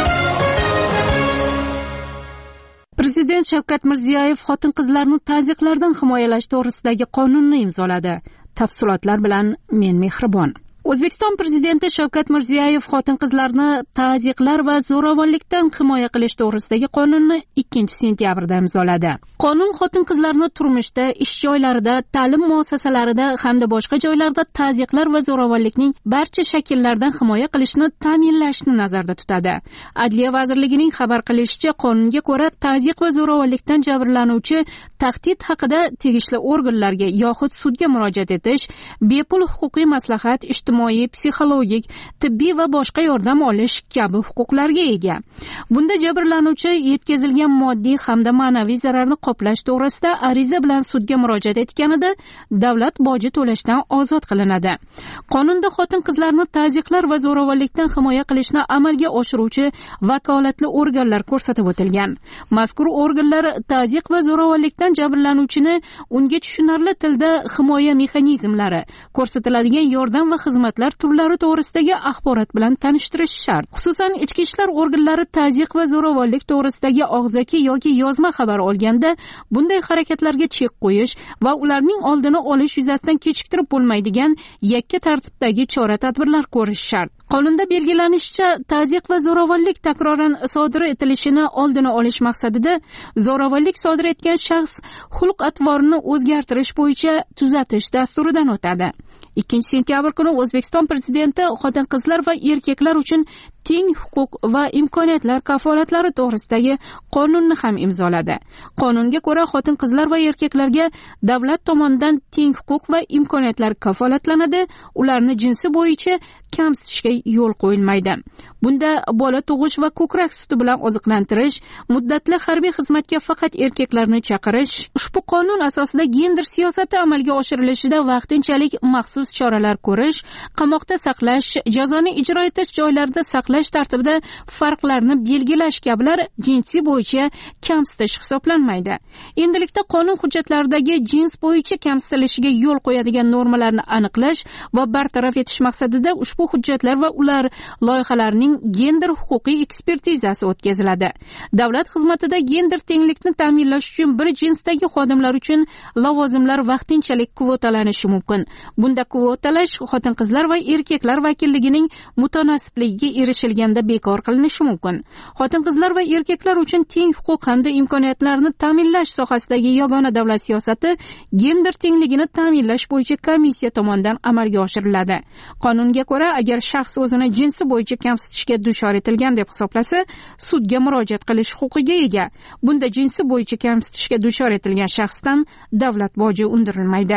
Prezident Shavkat Mirziyoyev xotin-qizlarni tazyiqlardan himoyalash to'g'risidagi qonunni imzoladi. Tafsilotlar bilan men Mehribon. O'zbekiston prezidenti Shavkat Mirziyoyev xotin-qizlarni tazyiqlar va zo'ravonlikdan himoya qilish to'g'risidagi qonunni 2-sentyabrda imzoladi. Qonun xotin-qizlarni turmushda, ish joylarida, ta'lim muassasalarida hamda boshqa joylarda tazyiqlar va zo'ravonlikning barcha shakllaridan himoya qilishni ta'minlashni nazarda tutadi. Adliya vazirligining xabar qilishicha, qonunga ko'ra tazyiq va zo'ravonlikdan jabrlanuvchi tahdid haqida tegishli organlarga yoxud sudga murojaat etish, bepul huquqiy maslahat, ijtimoiy, psixologik, tibbiy va boshqa yordam olish kabi huquqlarga ega. Bunda jabrlanuvchi yetkazilgan moddiy hamda ma'naviy zararni qoplash to'g'risida ariza bilan sudga murojaat etganida davlat boji to'lashdan ozod qilinadi. Qonunda xotin-qizlarni tazyiqlar va zo'ravonlikdan himoya qilishni amalga oshiruvchi vakolatli organlar ko'rsatib o'tilgan. Mazkur organlar tazyiq va zo'ravonlikdan jabrlanuvchini unga tushunarli tilda himoya mexanizmlari, ko'rsatiladigan yordam va xizmatlar turlari to'g'risidagi axborot bilan tanishtirish shart. Xususan, ichki ishlar organlari tazyiq va zo'ravonlik to'g'risidagi og'zaki yoki yozma xabar olganda bunday harakatlarga chek qo'yish va ularning oldini olish yuzasidan kechiktirib bo'lmaydigan yakka tartibdagi chora-tadbirlar ko'rish shart. Qonunda belgilanishicha, tazyiq va zo'ravonlik takroran sodir etilishini oldini olish maqsadida zo'ravonlik sodir etgan shaxs xulq-atvorini o'zgartirish bo'yicha tuzatish dasturidan o'tadi. 2-sentyabr kuni O'zbekiston prezidenti xotin-qizlar va erkaklar uchun teng huquq va imkoniyatlar kafolatlari to'g'risidagi qonunni ham imzoladi. Qonunga ko'ra, xotin-qizlar va erkaklarga davlat tomonidan teng huquq va imkoniyatlar kafolatlanadi, ularni jinsi bo'yicha kamsitishga yo'l qo'yilmaydi. Bunda bola tug'ish va ko'krak suti bilan oziqlantirish, muddatli harbiy xizmatga faqat erkaklarni chaqirish, ushbu qonun asosida gender siyosati amalga oshirilishida vaqtinchalik maxsus choralar ko'rish, qamoqda saqlash, jazoni ijro etish joylarida saqlash tartibida farqlarni belgilash kabilar jinsi bo'yicha kamsitish hisoblanmaydi. Endilikda qonun hujjatlaridagi jins bo'yicha kamsitilishiga yo'l qo'yadigan normalarni aniqlash va bartaraf etish maqsadida ushbu hujjatlar va ular loyihalarining gender huquqiy ekspertizasi o'tkaziladi. Davlat xizmatida gender tenglikni ta'minlash uchun bir jinsdagi xodimlar uchun lavozimlar vaqtinchalik kvotalanishi mumkin. Bunda kvotalash xotin-qizlar va erkaklar vakilligining mutanosibligiga erishilganda bekor qilinishi mumkin. Xotin-qizlar va erkaklar uchun teng huquq hamda imkoniyatlarni ta'minlash sohasidagi yagona davlat siyosati gender tengligini ta'minlash bo'yicha komissiya tomonidan amalga oshiriladi. Qonunga ko'ra, agar shaxs o'zini jinsi bo'yicha kamsitishga duchor etilgan deb hisoblasa, sudga murojaat qilish huquqiga ega. Bunda jinsi bo'yicha kamsitishga duchor etilgan shaxsdan davlat boji undirilmaydi.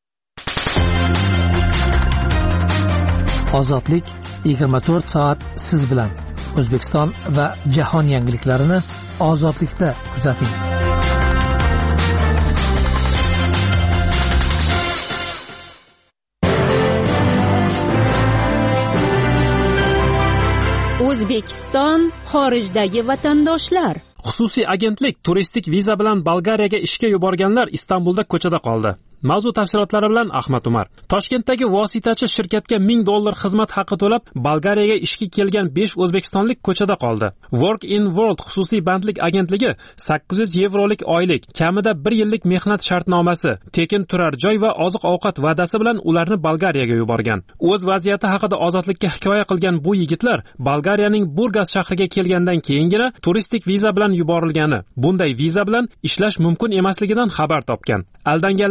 Ozodlik 24 soat siz bilan. O'zbekiston va jahon yangiliklarini ozodlikda kuzating. O'zbekiston xorijdagi vatandoshlar. Xususiy agentlik turistik viza bilan Bolgariyaga ishga yuborganlar Istanbulda ko'chada qoldi. Mavzu tafsilotlari bilan Ahmad Umar. Toshkentdagi vositachi shirkatga $1000 xizmat haqi to'lab, Bolgariyaga ishga kelgan 5 o'zbekistonlik ko'chada qoldi. Work in World xususiy bandlik agentligi 800 yevrolik oylik, kamida 1 yillik mehnat shartnomasi, tekin turar joy va oziq-ovqat va'dasi bilan ularni Bolgariyaga yuborgan. O'z vaziyati haqida ozodlikka hikoya qilgan bu yigitlar Bolgariyaning Burgas shahriga kelgandan keyingina turistik viza bilan yuborilgani, bunday viza bilan ishlash mumkin emasligidan xabar topgan. Aldanganlarning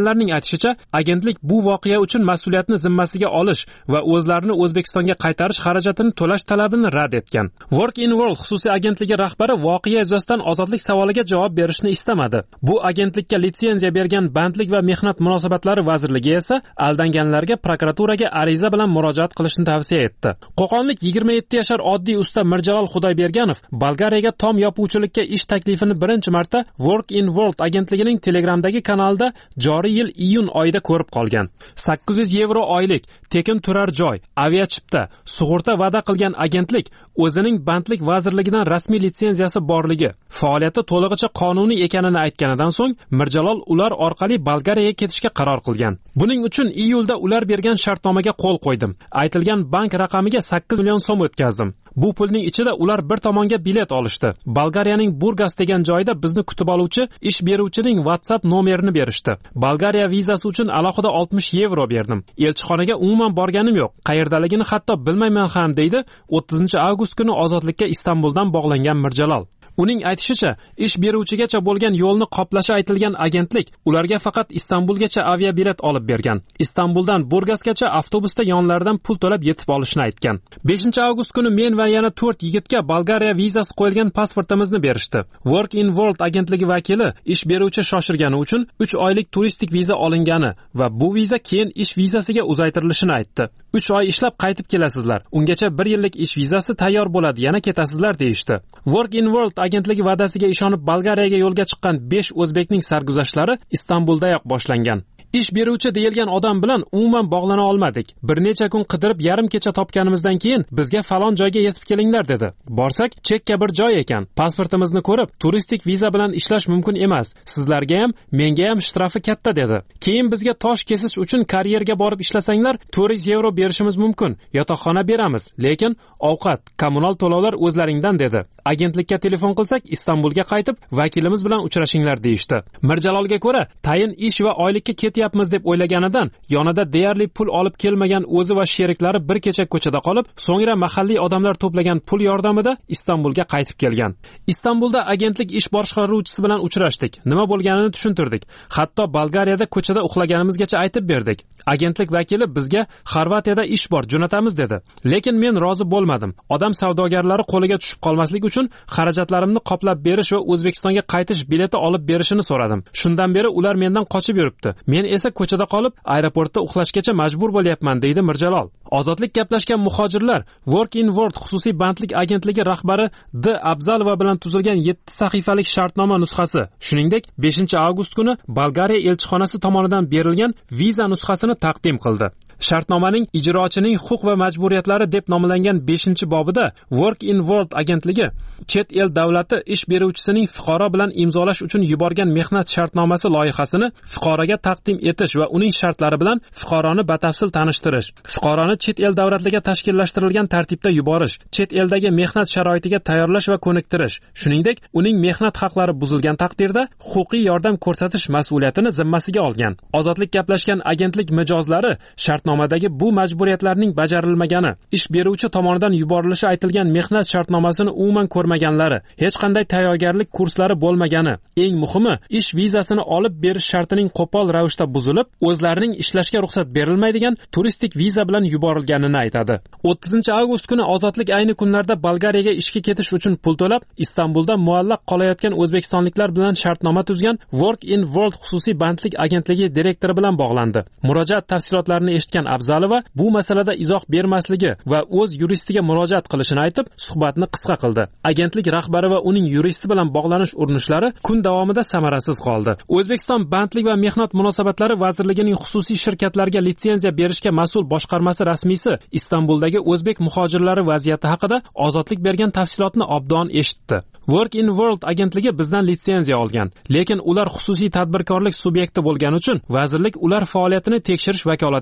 aytishicha, agentlik bu voqea uchun mas'uliyatni zimmasiga olish va o'zlarini O'zbekistonga qaytarish xarajatini to'lash talabini rad etgan. Work in World xususiy agentligi rahbari voqea yuzasidan ozodlik savoliga javob berishni istamadi. Bu agentlikka litsenziya bergan Bandlik va mehnat munosabatlari vazirligi esa aldanganlarga prokuraturaga ariza bilan murojaat qilishni tavsiya etdi. Qo'qonlik 27 yashar oddiy usta Mirjalol Xudoyberganov Bolgariyaga tom yopuvchilikka ish taklifini birinchi marta Work in World agentligining Telegramdagi kanalida joriy yil iyun oyida ko'rib qolgan. 800 yevro oylik, tekin turar joy, aviachipta, sug'urta va'da qilgan agentlik o'zining Bandlik vazirligidan rasmiy litsenziyasi borligi, faoliyati to'lig'icha qonuniy ekanini aytganidan so'ng Mirjalol ular orqali Bolgariyaga ketishga qaror qilgan. Buning uchun iyulda ular bergan shartnomaga qo'l qo'ydim. Aytilgan bank raqamiga 8 million so'm o'tkazdim. Bu pulning ichida ular bir tomonga bilet olishdi. Bolgariyaning Burgas degan joyda bizni kutib oluvchi ish beruvchining WhatsApp nomerini berishdi. Bolgariya vizasi uchun alohida 60 yevro berdim. Elchixonaga umuman borganim yo'q. Qayerdaligini hatto bilmayman ham deydi 30-avgust kuni ozodlikka Istanbuldan bog'langan Mirjalol. Uning aytishicha, ish beruvchigacha bo'lgan yo'lni qoplashi aytilgan agentlik ularga faqat Istanbulgacha aviabilet olib bergan. Istanbuldan Burgasgacha avtobusda yonlaridan pul to'lab yetib olishni aytgan. 5-avgust kuni men va yana 4 yigitga Bolgariya vizasi qo'yilgan pasportimizni berishdi. Work in World agentligi vakili ish beruvchi shoshirgani uchun 3 oylik turistik viza olingani va bu viza keyin ish vizasiga uzaytirilishini aytdi. 3 oy ishlab qaytib kelasizlar. Ungacha 1 yillik ish vizasi tayyor bo'ladi, yana ketasizlar deyishdi. Work in World agentligi va'dasiga ishonib Bolgariyaga yo'lga chiqqan 5 o'zbekning sarguzashtlari Istanbuldayoq boshlangan. Ish beruvchi deyilgan odam bilan umuman bog'lana olmadik. Bir necha kun qidirib yarim kecha topganimizdan keyin bizga falon joyga yetib kelinglar dedi. Borsak, chekka bir joy ekan. Pasportimizni ko'rib, turistik viza bilan ishlash mumkin emas. Sizlarga ham, menga ham shtrafi katta dedi. Keyin bizga tosh kesish uchun karyerga borib ishlasanglar 400 yevro berishimiz mumkin. Yotoqxona beramiz, lekin ovqat, kommunal to'lovlar o'zlaringdan dedi. Agentlikka telefon qilsak, Istanbulga qaytib, vakilimiz bilan uchrashinglar deyishdi. Mirjalolga ko'ra, tayin ish va oylikka ketyapmiz deb o'ylaganidan yonida deyarli pul olib kelmagan o'zi va sheriklari bir kecha ko'chada qolib, so'ngra mahalliy odamlar to'plagan pul yordamida Istanbulga qaytib kelgan. Istanbulda agentlik ish boshqaruvchisi bilan uchrashdik. Nima bo'lganini tushuntirdik. Hatto Bolgariyada ko'chada uxlaganimizgacha aytib berdik. Agentlik vakili bizga Xorvatiyada ish bor, jo'natamiz dedi. Lekin men rozi bo'lmadim. Odam savdogarlari qo'liga tushib qolmaslik uchun xarajatlarimni qoplab berish va O'zbekistonga qaytish bileti olib berishini so'radim. Shundan beri ular mendan qochib yuribdi. Men esa ko'chada qolib, aeroportda uxlashgacha majbur bo'lyapman deydi Mirjalol. Ozodlik gaplashgan muhojirlar Work in World xususiy bandlik agentligi rahbari D. Abzalova bilan tuzilgan 7 sahifalik shartnoma nusxasi, shuningdek 5-avgust kuni Bolgariya elchixonasi tomonidan berilgan viza nusxasini taqdim qildi. Shartnomaning ijrochining huquq va majburiyatlari deb nomlangan 5-bobida Work in World agentligi chet el davlati ish beruvchisining fuqaro bilan imzolash uchun yuborgan mehnat shartnomasi loyihasini fuqaroga taqdim etish va uning shartlari bilan fuqaroni batafsil tanishtirish, fuqaroni chet el davlatlarga tashkillashtirilgan tartibda yuborish, chet eldagi mehnat sharoitiga tayyorlash va ko'niktirish, shuningdek uning mehnat haqlari buzilgan taqdirda huquqiy yordam ko'rsatish mas'uliyatini zimmasiga olgan. Ozodlik gaplashgan agentlik mijozlari shartnomadagi bu majburiyatlarning bajarilmagani, ish beruvchi tomonidan yuborilishi aytilgan mehnat shartnomasini umuman ko'rmaganlari, hech qanday tayyorgarlik kurslari bo'lmagani, eng muhimi ish vizasini olib berish shartining qo'pol ravishda buzilib, o'zlarining ishlashga ruxsat berilmaydigan turistik viza bilan yuborilganini aytadi. 30-avgust kuni ozodlik ayni kunlarda Bolgariyaga ishga ketish uchun pul to'lab, Istanbulda muallaq qolayotgan o'zbekistonliklar bilan shartnoma tuzgan Work in World xususiy bandlik agentligi direktori bilan bog'landi. Murojaat tafsilotlarini eshitgan Abzalova bu masalada izoh bermasligi va o'z yuristiga murojaat qilishini aytib, suhbatni qisqa qildi. Agentlik rahbari va uning yuristi bilan bog'lanish urinishlari kun davomida samarasiz qoldi. O'zbekiston bandlik va mehnat munosabatlari vazirligining xususiy shirkatlarga litsenziya berishga mas'ul boshqarmasi rasmiysi Istanbuldagi o'zbek muhojirlari vaziyati haqida ozodlik bergan tafsilotni obdon eshitdi. Work in World agentligi bizdan litsenziya olgan, lekin ular xususiy tadbirkorlik subyekti bo'lgani uchun vazirlik ular faoliyatini tekshirish vakolatiga ega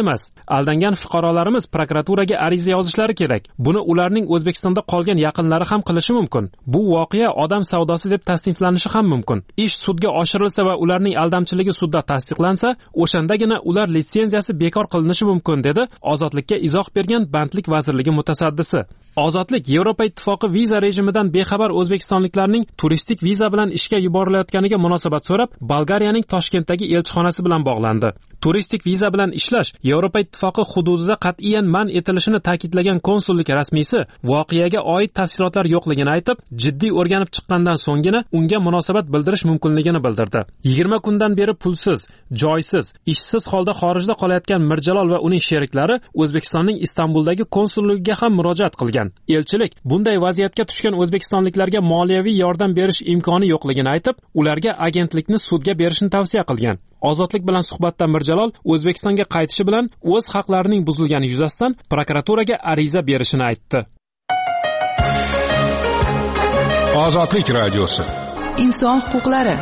emas. Aldangan fuqarolarimiz prokuraturaga ariza yozishlari kerak. Buni ularning O'zbekistonda qolgan yaqinlari ham qilishi mumkin. Bu voqea odam savdosi deb tasniflanishi ham mumkin. Ish sudga oshirilsa va ularning aldamchiligi sudda tasdiqlansa, o'shandagina ular litsenziyasi bekor qilinishi mumkin, dedi Ozodlikka izoh bergan Bandlik vazirligi mutasaddisi. Ozodlik Yevropa ittifoqi viza rejimidan bexabar o'zbekistonliklarning turistik viza bilan ishga yuborilayotganiga munosabat so'rab, Bolgariyaning Toshkentdagi elchixonasi bilan bog'landi. Turistik viza bilan ishlash Yevropa ittifoqi hududida qat'iyan man etilishini ta'kidlagan konsullik rasmiysi voqeaga oid tafsilotlar yo'qligini aytib, jiddiy o'rganib chiqqandan so'nggina unga munosabat bildirish mumkinligini bildirdi. 20 kundan beri pulsiz, joysiz, ishsiz holda xorijda qolayotgan Mirjalol va uning sheriklari O'zbekistonning Istanbuldagi konsulligiga ham murojaat qilgan. Elchilik bunday vaziyatga tushgan o'zbekistonliklarga moliyaviy yordam berish imkoni yo'qligini aytib, ularga agentlikni sudga berishni tavsiya qilgan. Ozodlik bilan suhbatda Mirjalol O'zbekistonga qaytishi bilan o'z haqlarining buzilgani yuzasidan prokuraturaga ariza berishini aytdi. Ozodlik radiosi. Inson huquqlari.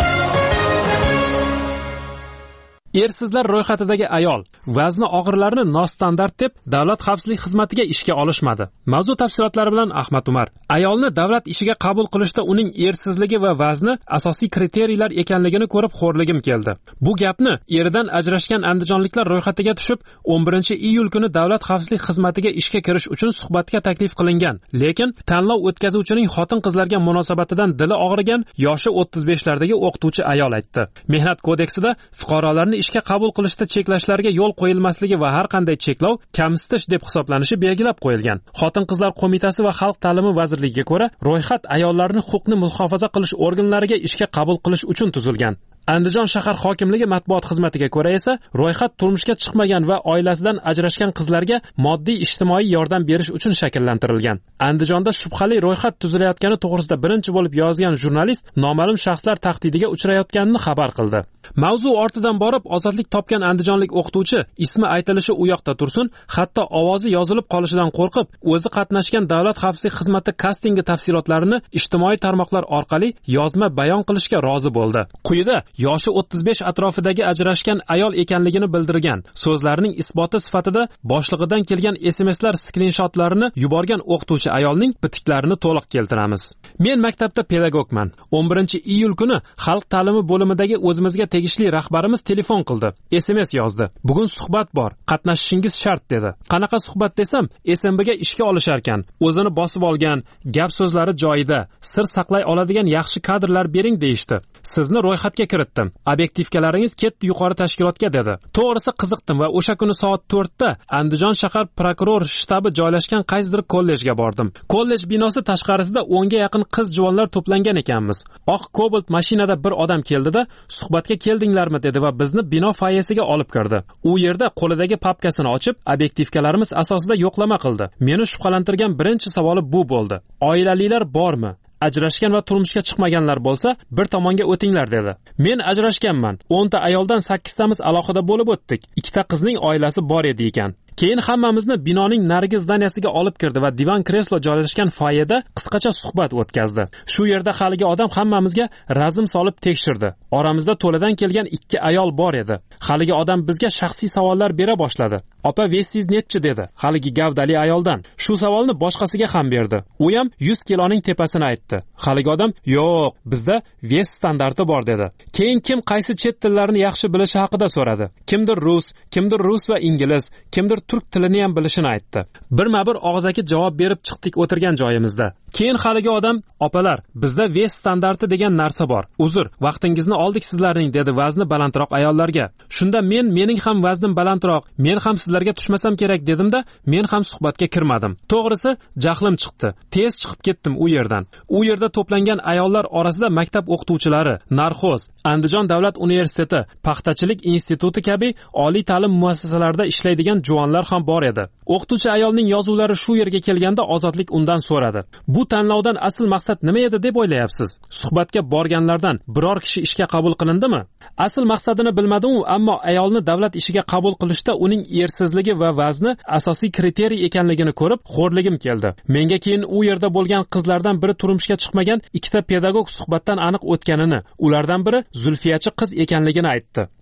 Ersizlar ro'yxatidagi ayol vazni og'irlarini nostandart deb davlat xavfsizlik xizmatiga ishga olishmadi. Mavzu tafsilotlari bilan Ahmad Umar. Ayolni davlat ishiga qabul qilishda uning ersizligi va vazni asosiy kriteriyalar ekanligini ko'rib xo'rligim keldi. Bu gapni eridan ajrashgan andijonliklar ro'yxatiga tushib 11-iyul kuni davlat xavfsizlik xizmatiga ishga kirish uchun suhbatga taklif qilingan. Lekin tanlov o'tkazuvchining xotin-qizlarga munosabatidan dili og'rigan yoshi 35lardagi o'qituvchi ayol aytdi. Mehnat kodeksida fuqarolarni ishga qabul qilishda cheklashlarga yo'l qo'yilmasligi va har qanday cheklov kamsitish deb hisoblanishi belgilab qo'yilgan. Xotin-qizlar qo'mitasi va Xalq ta'limi vazirligiga ko'ra, ro'yxat ayollarni huquqni muhofaza qilish organlariga ishga qabul qilish uchun tuzilgan. Andijon shahar hokimligi matbuot xizmatiga ko'ra esa, ro'yxat turmushga chiqmagan va oilasidan ajrashgan qizlarga moddiy ijtimoiy yordam berish uchun shakllantirilgan. Andijonda shubhali ro'yxat tuzilayotgani to'g'risida birinchi bo'lib yozgan jurnalist noma'lum shaxslar tahdidiga uchrayotganini xabar qildi. Mavzu ortidan borib ozodlik topgan andijonlik o'qituvchi ismi aytilishi u yoqda tursin, hatto ovozi yozilib qolishidan qo'rqib, o'zi qatnashgan davlat xavfsizlik xizmati kastingi tafsilotlarini ijtimoiy tarmoqlar orqali yozma bayon qilishga rozi bo'ldi. Quyida yoshi 35 atrofidagi ajrashgan ayol ekanligini bildirgan so'zlarining isboti sifatida boshlig'idan kelgan SMSlar skrinshotlarini yuborgan o'qituvchi ayolning bitiklarini to'liq keltiramiz. Men maktabda pedagogman. 11-iyul kuni Xalq ta'limi bo'limidagi o'zimizga tegishli rahbarimiz telefon qildi. SMS yozdi. Bugun suhbat bor. Qatnashishingiz shart dedi. Qanaqa suhbat desam, SMBga ishga olishar ekan. O'zini bosib olgan, gap so'zlari joyida, sir saqlay oladigan yaxshi kadrlar bering deyishdi. Sizni ro'yxatga kiritdim. Obyektivkalaringiz ketdi yuqori tashkilotga dedi. To'g'risi qiziqdim va o'sha kuni soat 4 da Andijon shahar prokuror shtabi joylashgan qaysidir kollejga bordim. Kollej binosi tashqarisida 10 ga yaqin qiz juvonlar to'plangan ekanmiz. Oq Cobalt mashinada bir odam keldida, suhbatga keldinglarmi dedi va bizni bino foyesiga olib kirdi. U yerda qo'lidagi papkasini ochib, obyektivkalarimiz asosida yo'qlama qildi. Meni shubhalantirgan birinchi savoli bu bo'ldi. Oilalilar bormi? Ajrashgan va turmushga chiqmaganlar bo'lsa, bir tomonga o'tinglar dedi. Men ajrashganman. 10 ta ayoldan 8 tamiz alohida bo'lib o'tdik. 2 ta qizning oilasi bor edi ekan. Keyin hammamizni binoning narigi zdaniyasiga olib kirdi va divan kreslo joylashgan foyeda qisqacha suhbat o'tkazdi. Shu yerda haligi odam hammamizga razm solib tekshirdi. Oramizda to'ladan kelgan 2 ayol bor edi. Haligi odam bizga shaxsiy savollar bera boshladi. Opa, vesiz netchi dedi. Haligi gavdali ayoldan. Shu savolni boshqasiga ham berdi. U ham 100 kiloning tepasini aytdi. Haligi odam, "Yo'q, bizda ves standarti bor" dedi. Keyin kim qaysi chet tillarini yaxshi bilishi haqida so'radi. Kimdir rus va ingliz, kimdir turk tilini ham bilishini aytdi. Birma-bir og'zaki javob berib chiqdik o'tirgan joyimizda. Keyin haligi odam, "Opalar, bizda ves standarti degan narsa bor. Uzr, vaqtingizni oldik sizlarning" dedi vazni balandroq ayollarga. Shunda mening ham vaznim balandroq, men ham sizlarga tushmasam kerak dedim-da, men ham suhbatga kirmadim. To'g'risi, jahlim chiqdi. Tez chiqib ketdim u yerdan. U yerda to'plangan ayollar orasida maktab o'qituvchilari, narxoz, Andijon davlat universiteti, paxtachilik instituti kabi oliy ta'lim muassasalarida ishlaydigan juvonlar ham bor edi. O'qituvchi ayolning yozuvlari shu yerga kelganda Ozodlik undan so'radi. Bu tanlovdan asl maqsad nima edi deb o'ylayapsiz? Suhbatga borganlardan biror kishi ishga qabul qilindimi? Asl maqsadini bilmadim-u, ammo ayolni davlat ishiga qabul qilishda uning ersizligi va vazni asosiy kriteriy ekanligini ko'rib, xo'rligim keldi. Menga keyin u yerda bo'lgan qizlardan biri turmushga chiqmagan 2 ta pedagog suhbatdan aniq o'tganini, ulardan biri Zulfiyachi qiz ekanligini aytdi.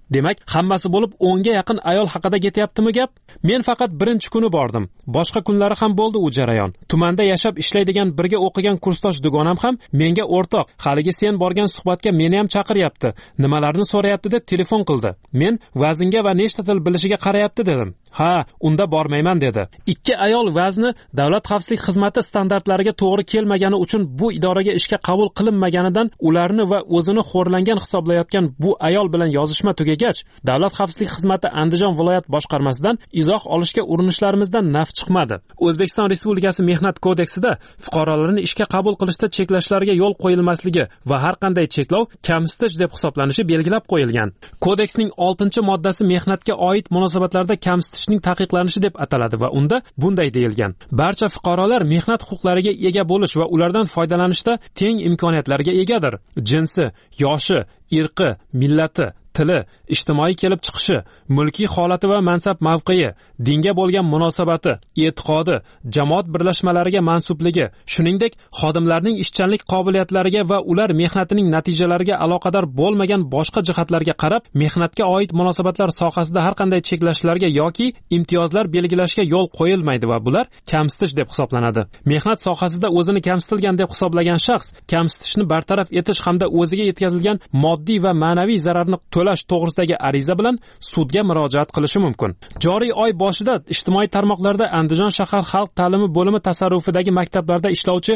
Demak, hammasi bo'lib 10 ga yaqin ayol haqida ketyaptimi gap? Men faqat birinchi kuni bordim. Boshqa kunlari ham bo'ldi u jarayon. Tumanda yashab ishlaydigan, birga o'qigan kursdosh dugonam ham menga o'rtoq, haligi sen borgan suhbatga meni ham chaqiryapti. Nimalarni so'rayapti deb telefon qildi. Men vaznga va nechta til bilishiga qarayapti dedim. Ha, unda bormayman dedi. 2 ayol vazni Davlat xavfsizlik xizmati standartlariga to'g'ri kelmagani uchun bu idoraga ishga qabul qilinmaganidan ularni va o'zini xo'rlangan hisoblayotgan bu ayol bilan yozishma tugagach, Davlat xavfsizlik xizmati Andijon viloyat boshqarmasidan izoh olishga urinishlarimizdan naf chiqmadi. O'zbekiston Respublikasi Mehnat kodeksida fuqarolarni ishga qabul qilishda cheklashlarga yo'l qo'yilmasligi va har qanday cheklov kamsitish deb hisoblanishi belgilab qo'yilgan. Kodeksning 6-moddasi mehnatga oid munosabatlarda kamsitishning taqiqlanishi deb ataladi va unda bunday deyilgan: barcha fuqarolar mehnat huquqlariga ega bo'lish va ulardan foydalanishda teng imkoniyatlarga egadir. Jinsi, yoshi, irqi, millati, tili, ijtimoiy kelib chiqishi, mulkiy holati va mansab mavqei, dinga bo'lgan munosabati, e'tiqodi, jamoat birlashmalariga mansubligi, shuningdek xodimlarning ishchanlik qobiliyatlariga va ular mehnatining natijalariga aloqador bo'lmagan boshqa jihatlarga qarab mehnatga oid munosabatlar sohasida har qanday cheklashlarga yoki imtiyozlar belgilashga yo'l qo'yilmaydi va bular kamsitish deb hisoblanadi. Mehnat sohasida o'zini kamsitilgan deb hisoblagan shaxs kamsitishni bartaraf etish hamda o'ziga yetkazilgan moddiy va ma'naviy zararni to'lash to'g'risidagi ariza bilan sudga murojaat qilishi mumkin. Joriy oy boshida ijtimoiy tarmoqlarda Andijon shahar xalq ta'limi bo'limi tasarrufidagi maktablarda ishlovchi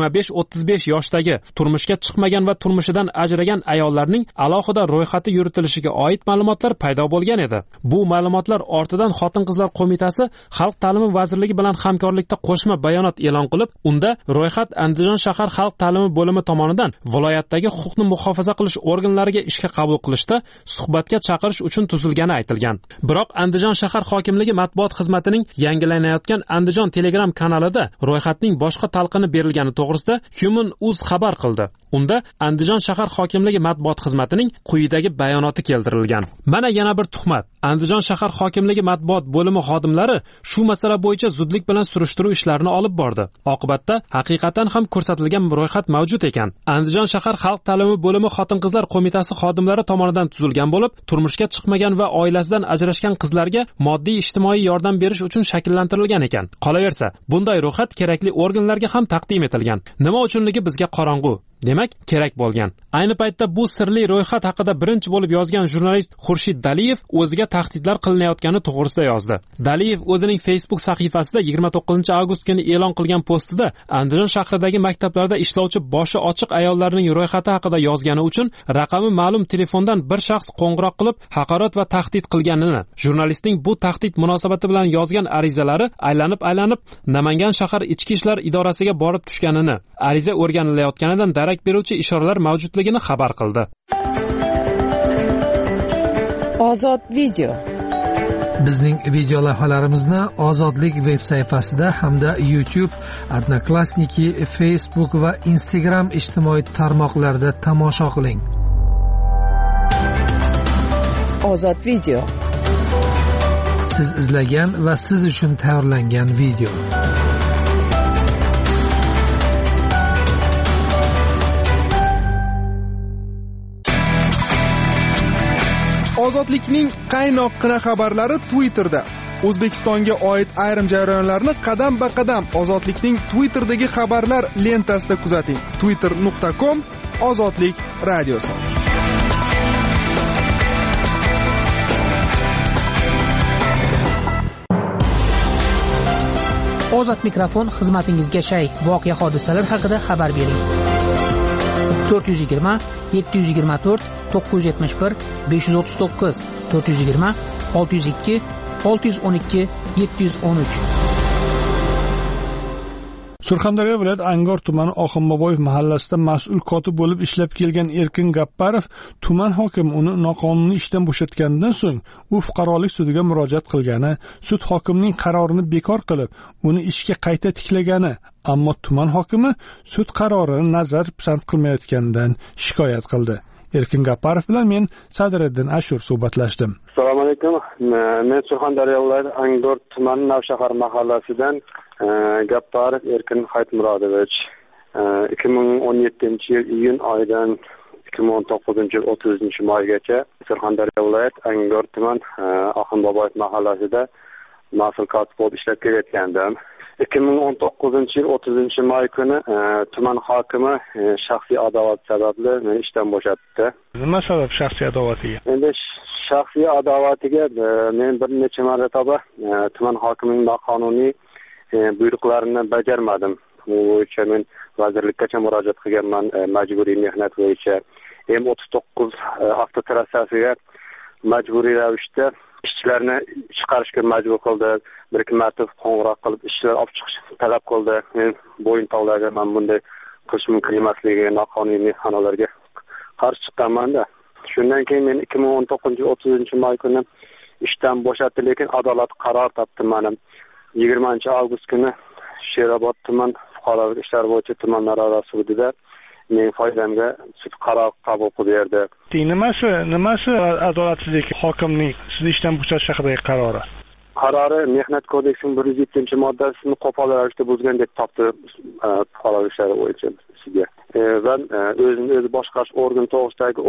25-35 yoshdagi turmushga chiqmagan va turmushidan ajragan ayollarning alohida ro'yxati yuritilishiga oid ma'lumotlar paydo bo'lgan edi. Bu ma'lumotlar ortidan Xotin-qizlar qo'mitasi Xalq ta'limi vazirligi bilan hamkorlikda qo'shma bayonot e'lon qilib, unda ro'yxat Andijon shahar xalq ta'limi bo'limi tomonidan viloyatdagi huquqni muhofaza qilish organlariga ishga qabul qilishda suhbatga chaqirish uchun tuzilgani aytilgan. Biroq Andijon shahar hokimligi matbuot xizmatining yangilanayotgan Andijon Telegram kanalida ro'yxatning boshqa talqini berilgani to'g'risida Human.uz xabar qildi. Unda Andijon shahar hokimligi matbuot xizmatining quyidagi bayonoti keltirilgan. Mana yana bir tuhmat. Andijon shahar hokimligi matbuot bo'limi xodimlari shu masala bo'yicha zudlik bilan surishtiruv ishlarini olib bordi. Oqibatda haqiqatan ham ko'rsatilgan ro'yxat mavjud ekan. Andijon shahar xalq ta'limi bo'limi Xotin-qizlar qo'mitasi xodimlari tomonidan tuzilgan bo'lib, turmushga chiqmagan va oilasidan ajrashgan qizlarga moddiy ijtimoiy yordam berish uchun shakllantirilgan ekan. Qolaversa, bunday ro'yxat kerakli organlarga ham taqdim etilgan. Nima uchunligi bizga qorong'u. Demak, kerak bo'lgan. Ayni paytda bu sirli ro'yxat haqida birinchi bo'lib yozgan jurnalist Xurshid Daliyev o'ziga tahdidlar qilinayotgani to'g'risida yozdi. Daliyev o'zining Facebook sahifasida 29-avgust kuni e'lon qilgan postida Andijon shahridagi maktablarda ishlovchi boshi ochiq ayollarning ro'yxati haqida yozgani uchun raqami ma'lum telefondan bir shaxs qo'ng'iroq qilib haqorat va tahdid qilganini, jurnalistning bu tahdid munosabati bilan yozgan arizalari aylanib Namangan shahar ichki ishlar idorasiga borib tushganini, ariza o'rganilayotganidan darak beruvchi ishoralar mavjudligini xabar qildi. Ozod video. Bizning video lavhalarimizni Ozodlik veb sayfasida hamda YouTube, Odnoklassniki, Facebook va Instagram ijtimoiy tarmoqlarida tomosha qiling. Ozod video. Siz izlagan va siz uchun tayyorlangan video. Ozodlikning qaynoqqina xabarlari Twitterda. O'zbekistonga oid ayrim jarayonlarni qadam-ba-qadam Ozodlikning Twitterdagi xabarlar lentasida kuzating. twitter.com/ozodlik radiosi. Ozod mikrofon xizmatingizga shay. Voqea hodisalar haqida xabar bering. 420 724 971 539 420 602 612 713. Surxondaryo viloyat Angor tumani Oxunboboyev mahallasida mas'ul kotib bo'lib ishlab kelgan Erkin Gapparov tuman hokimi uni noqonuniy ishdan bo'shatganidan so'ng u fuqarolik sudiga murojaat qilgani, sud hokimining qarorini bekor qilib, uni ishga qayta tiklagani, ammo tuman hokimi sud qarorini nazar pisand qilmayotganidan shikoyat qildi. Erkin Gapparov bilan men Sadriddin Ashur suhbatlashdim. Assalomu alaykum. Men Surxondaryo viloyati Angor tumani Navshahar mahallasidan Gapparov Erkin Haytmurodovich 2017-yil iyun oyidan 2019 yil 30-maygacha Surxondaryo viloyat Angor tuman Oxunboboyev mahallasida mas'ul kotib bo'lib ishlab kelayotgandim. 2019 yil 30-may kuni tuman hokimi shaxsiy adovat sababli meni ishdan bo'shatdi. Nima sabab shaxsiy adovatiga? Endi shaxsiy adovatiga men bir necha marotaba tuman hokimining noqonuniy buyruqlarini bajarmadim. Bu bo'yicha men vazirlikkacha murojaat qilganman, majburiy mehnat bo'yicha. M39 avtotrassasiga majburiy ravishda ishchilarni chiqarishga majbur qildi. Bir-ikki marta qo'ng'iroq qilib ishchilar olib chiqishni talab qildi. Men bo'yin tovlagan, men bunday qilish mumkin emasligiga, noqonuniy mehmonlarga qarshi chiqqanman-da. Shundan keyin men 2019 yil 30-may kuni ishdan bo'shatdi, lekin adolat qaror topdi mana. 20-avgust kuni Sherobod tuman fuqarolik ishlari bo'yicha tumanlararo sudida men foydamga sud qaror qabul qilib berdi. Nimasi adolatsizlik hokimning sizni ishdan bo'shatish haqidagi qarori? Qarori mehnat kodeksining 107-moddasini qo'pol ravishda buzgan deb topdi fuqarolik ishlari bo'yicha sudya. Va o'zi boshqarish organi to'g'risidagi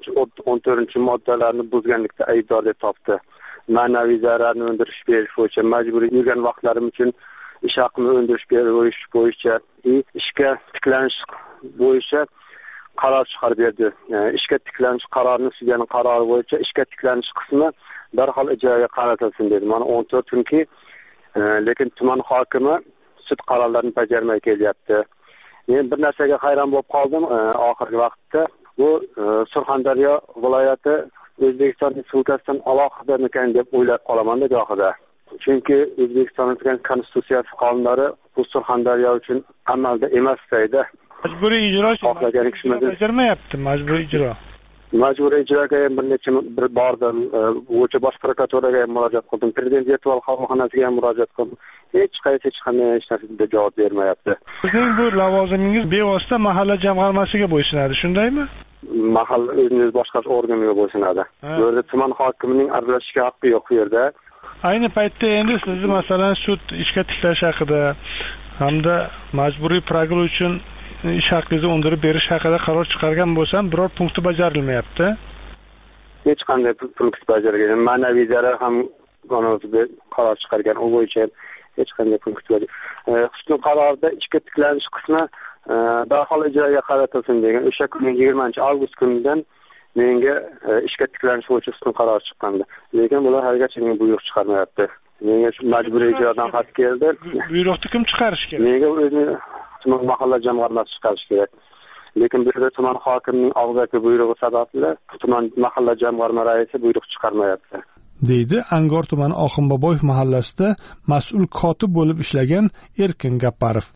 11-14 buzganlikda aybdor deb topdi. Ma'naviy zararni undirish berish bo'yicha majburiy yurgan vaqtlarim uchun ish haqini undirish berish bo'yicha ishga tiklanish bo'yicha qaror chiqarib berdi. Ishga tiklanish qarorini sudyaning qarori bo'yicha ishga tiklanish qismi darhol ijroga qaratilsin dedi. Mana 14 kunki, lekin tuman hokimi sud qarorlarini bajarmay kelyapti. Men bir narsaga hayron bo'lib qoldim oxirgi vaqtda. Bu Surxondaryo viloyati O'zbekiston Respublikasidan alohidamikan deb o'ylab qolaman-da gohida. Chunki O'zbekistonning konstitutsiyasi qonunlari bu Surxondaryo uchun amalda emas deydi. Majburiy ijro bajarmayapti, majburiy ijro. Majburiy ijroga bir bordim, bo'yicha bosh prokuraturaga ham murojaat qildim, prezident virtual qabulxonasiga ham murojaat qildim. Hech qanday narsaga javob bermayapti. Sizning bu lavozimingiz bevosita mahalla jamg'armasiga bo'ysunadi, shundaymi? Mahalla o'zingiz boshqarish organiga bo'ysunadi. Bu yerda tuman hokimining aralashishga haqqi yo'q bu yerda. Ayni paytda endi sizni masalan sud ishga tiklash haqida hamda majburiy pragul uchun ish haqingizni undirib berish haqida qaror chiqargan bo'lsam, biror punkti bajarilmayapti. Hech qanday punkt bajarilgan. Ma'naviy zarar ham qonunida qaror chiqargan, u bo'yicha hech qanday punkt bajarilgan. Sud qarorida ishga tiklanish qismi darhol ijroga qaratilsin degan. O'sha kuni 20-avgust kunidan menga ishga tiklanish bo'yicha sud qarori chiqqandi. Lekin bular haligacha menga buyruq chiqarmayapti. Menga majburiy ijrodan xat keldi. Buyruqni kim chiqarish kerak? Menga o'zi tuman mahalla jamg'armasi chiqarish kerak. Lekin bu yerda tuman hokimining og'zaki buyrug'i sababli tuman mahalla jamg'arma raisi buyruq chiqarmayapti. Deydi Angor tumani Oxunboboyev mahallasida mas'ul kotib bo'lib ishlagan Erkin Gapparov.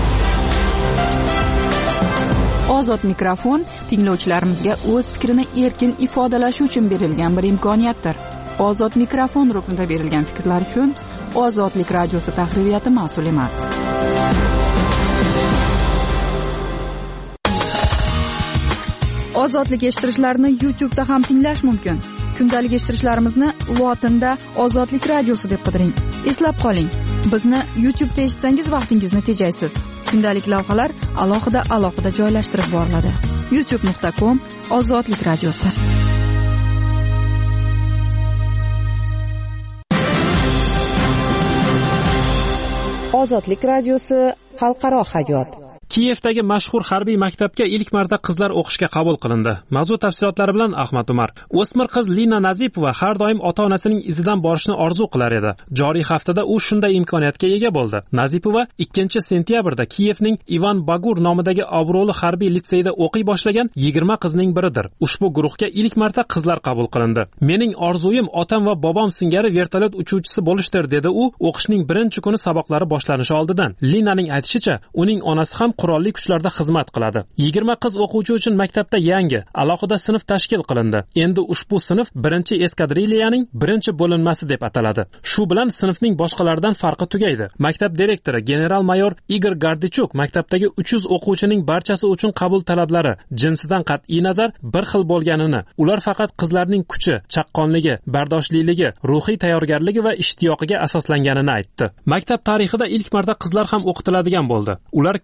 Ozod mikrofon tinglovchilarimizga o'z fikrini erkin ifodalashi uchun berilgan bir imkoniyatdir. Ozod mikrofon ruknida berilgan fikrlar uchun Ozodlik radiosi tahririyati mas'ul emas. Ozodlik eshittirishlarni YouTube'da ham tinglash mumkin. Kundalik eshittirishlarimizni lotinda Ozodlik radiosi deb qidiring. Eslab qoling, bizni YouTube'da eshitsangiz vaqtingizni tejaysiz. Kundalik lavhalar alohida joylashtirib boriladi. youtube.com/Ozodlik radiosi. Ozodlik radiosi xalqaro hayot. Kiyevdagi mashhur harbiy maktabga ilk marta qizlar o'qishga qabul qilindi. Mavzu tafsilotlari bilan Ahmad Umar. O'smir qiz Lina Nazipova har doim ota-onasining izidan borishni orzu qilar edi. Joriy haftada u shunday imkoniyatga ega bo'ldi. Nazipova 2-sentyabrda Kiyevning Ivan Bagur nomidagi obro'li harbiy litseyda o'qiy boshlagan 20 qizning biridir. Ushbu guruhga ilk marta qizlar qabul qilindi. Mening orzuyim otam va bobom singari vertolyot uchuvchisi bo'lishdir, dedi u o'qishning birinchi kuni saboqlari boshlanishi oldidan. Linaning aytishicha, uning onasi ham qurolli kuchlarda xizmat qiladi. 20 qiz o'quvchi uchun maktabda yangi, alohida sinf tashkil qilindi. Endi ushbu sinf 1-eskadriliyaning 1-bo'linmasi deb ataladi. Shu bilan sinfning boshqalardan farqi tugaydi. Maktab direktori general-mayor Igor Gardichuk maktabdagi 300 o'quvchining barchasi uchun qabul talablari jinsidan qat'iy nazar bir xil bo'lganini, ular faqat qizlarning kuchi, chaqqonligi, bardoshliligi, ruhiy tayyorgarligi va ishtiyoqiga asoslanganini aytdi. Maktab tarixida ilk marta qizlar ham o'qitiladigan bo'ldi. Ular kirish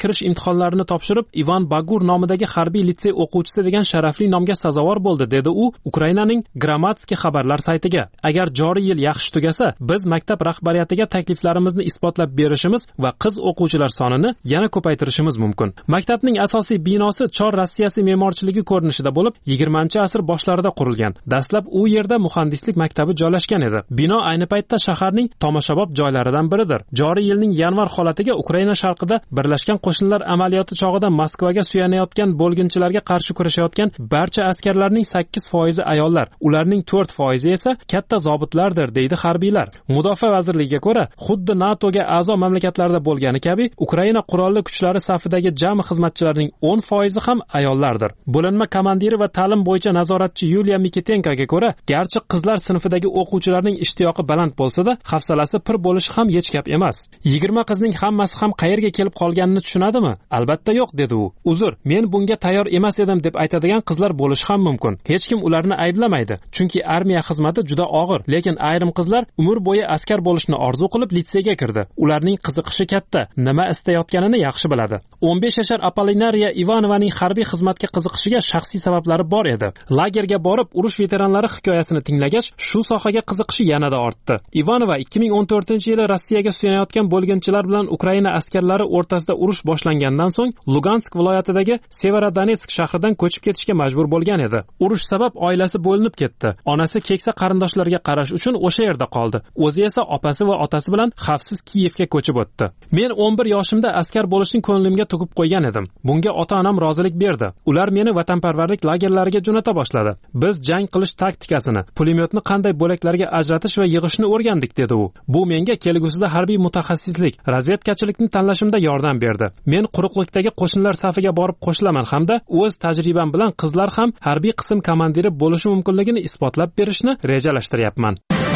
imtihonlarini topshirib Ivan Bagur nomidagi harbiy litsey o'quvchisi degan sharafli nomga sazovor bo'ldi, dedi u Ukrainaning Gramatskiy xabarlar saytiga. Agar joriy yil yaxshi tugasa, biz maktab rahbariyatiga takliflarimizni isbotlab berishimiz va qiz o'quvchilar sonini yana ko'paytirishimiz mumkin. Maktabning asosiy binosi Chor Rossiyasi me'morchiligi ko'rinishida bo'lib, 20-asr boshlarida qurilgan. Dastlab u yerda muhandislik maktabi joylashgan edi. Bino ayni paytda shaharning tomoshabob joylaridan biridir. Joriy yilning yanvar holatiga Ukraina sharqida Birlashgan qo'shinlar amaliyoti chog'ida Moskvaga suyanayotgan bo'lginchilarga qarshi kurashayotgan barcha askarlarning 8% ayollar, ularning 4% esa katta zobitlardir, deydi harbiylar. Mudofaa vazirligiga ko'ra, xuddi NATOga a'zo mamlakatlarda bo'lgani kabi, Ukraina qurolli kuchlari safidagi jami xizmatchilarning 10% ham ayollardir. Bo'linma komandiri va ta'lim bo'yicha nazoratchi Yuliya Mikitenkoga ko'ra, garchi qizlar sinfidagi o'quvchilarning ishtiyoqi baland bo'lsa-da, hafsalasi pir bo'lishi ham hech gap emas. 20 qizning hammasi ham qayerga kelib qolganini tushunadimi? Albatta yo'q, dedi u. Uzr, men bunga tayyor emas edim deb aytadigan qizlar bo'lishi ham mumkin. Hech kim ularni ayblamaydi, chunki armiya xizmati juda og'ir, lekin ayrim qizlar umr bo'yi askar bo'lishni orzu qilib litseyga kirdi. Ularning qiziqishi katta, nima istayotganini yaxshi biladi. 15 yashar Apollinariya Ivanovaning harbiy xizmatga qiziqishiga shaxsiy sabablari bor edi. Lagerga borib, urush veteranlari hikoyasini tinglagach, shu sohaga qiziqishi yanada ortdi. Ivanova 2014-yili Rossiyaga suyanayotgan bo'lginchilar bilan Ukraina askarlari o'rtasida urush boshlangandan so'ng Lugansk viloyatidagi Severodonetsk shahridan ko'chib ketishga majbur bo'lgan edi. Urush sabab oilasi bo'linib ketdi. Onasi keksa qarindoshlariga qarash uchun o'sha yerda qoldi. O'zi esa opasi va otasi bilan xavfsiz Kiyevga ko'chib o'tdi. Men 11 yoshimda askar bo'lishni ko'nglimga tugib qo'ygan edim. Bunga ota-onam rozilik berdi. Ular meni vatanparvarlik lagerlariga jo'nata boshladi. Biz jang qilish taktikasini, pulemyotni qanday bo'laklarga ajratish va yig'ishni o'rgandik, dedi u. Bu menga kelgusida harbiy mutaxassislik, razvedkachilikni tanlashimda yordam berdi. Men quruqlikdagi qo'shinlar safiga borib qo'shilaman hamda o'z tajribam bilan qizlar ham harbiy qism komandiri bo'lishi mumkinligini isbotlab berishni rejalashtiryapman.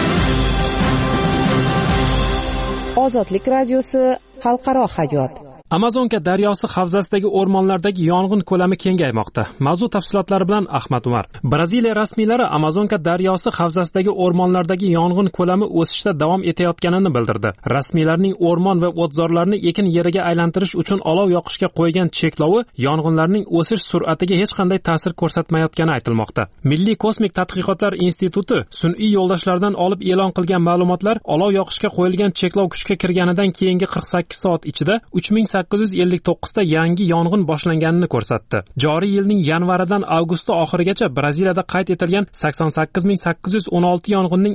Ozodlik radiosi xalqaro hayot. Amazonka daryosi havzasidagi o'rmonlardagi yong'in ko'lami kengaymoqda. Mavzu tafsilotlari bilan Ahmad Umar. Braziliya rasmiylari Amazonka daryosi havzasidagi o'rmonlardagi yong'in ko'lami o'sishda davom etayotganini bildirdi. Rasmiylarning o'rmon va o'tzorlarni ekin yeriga aylantirish uchun olov yoqishga qo'ygan cheklovi yong'inlarning o'sish sur'atiga hech qanday ta'sir ko'rsatmayotgani aytilmoqda. Milliy kosmik tadqiqotlar instituti sun'iy yo'ldoshlardan olib e'lon qilgan ma'lumotlar olov yoqishga qo'yilgan cheklov kuchga kirganidan keyingi 48 soat ichida 3859 ta yangi yong'in boshlanganini ko'rsatdi. Joriy yilning yanvaridan avgusti oxirigacha Braziliyada qayd etilgan 88816 yong'inning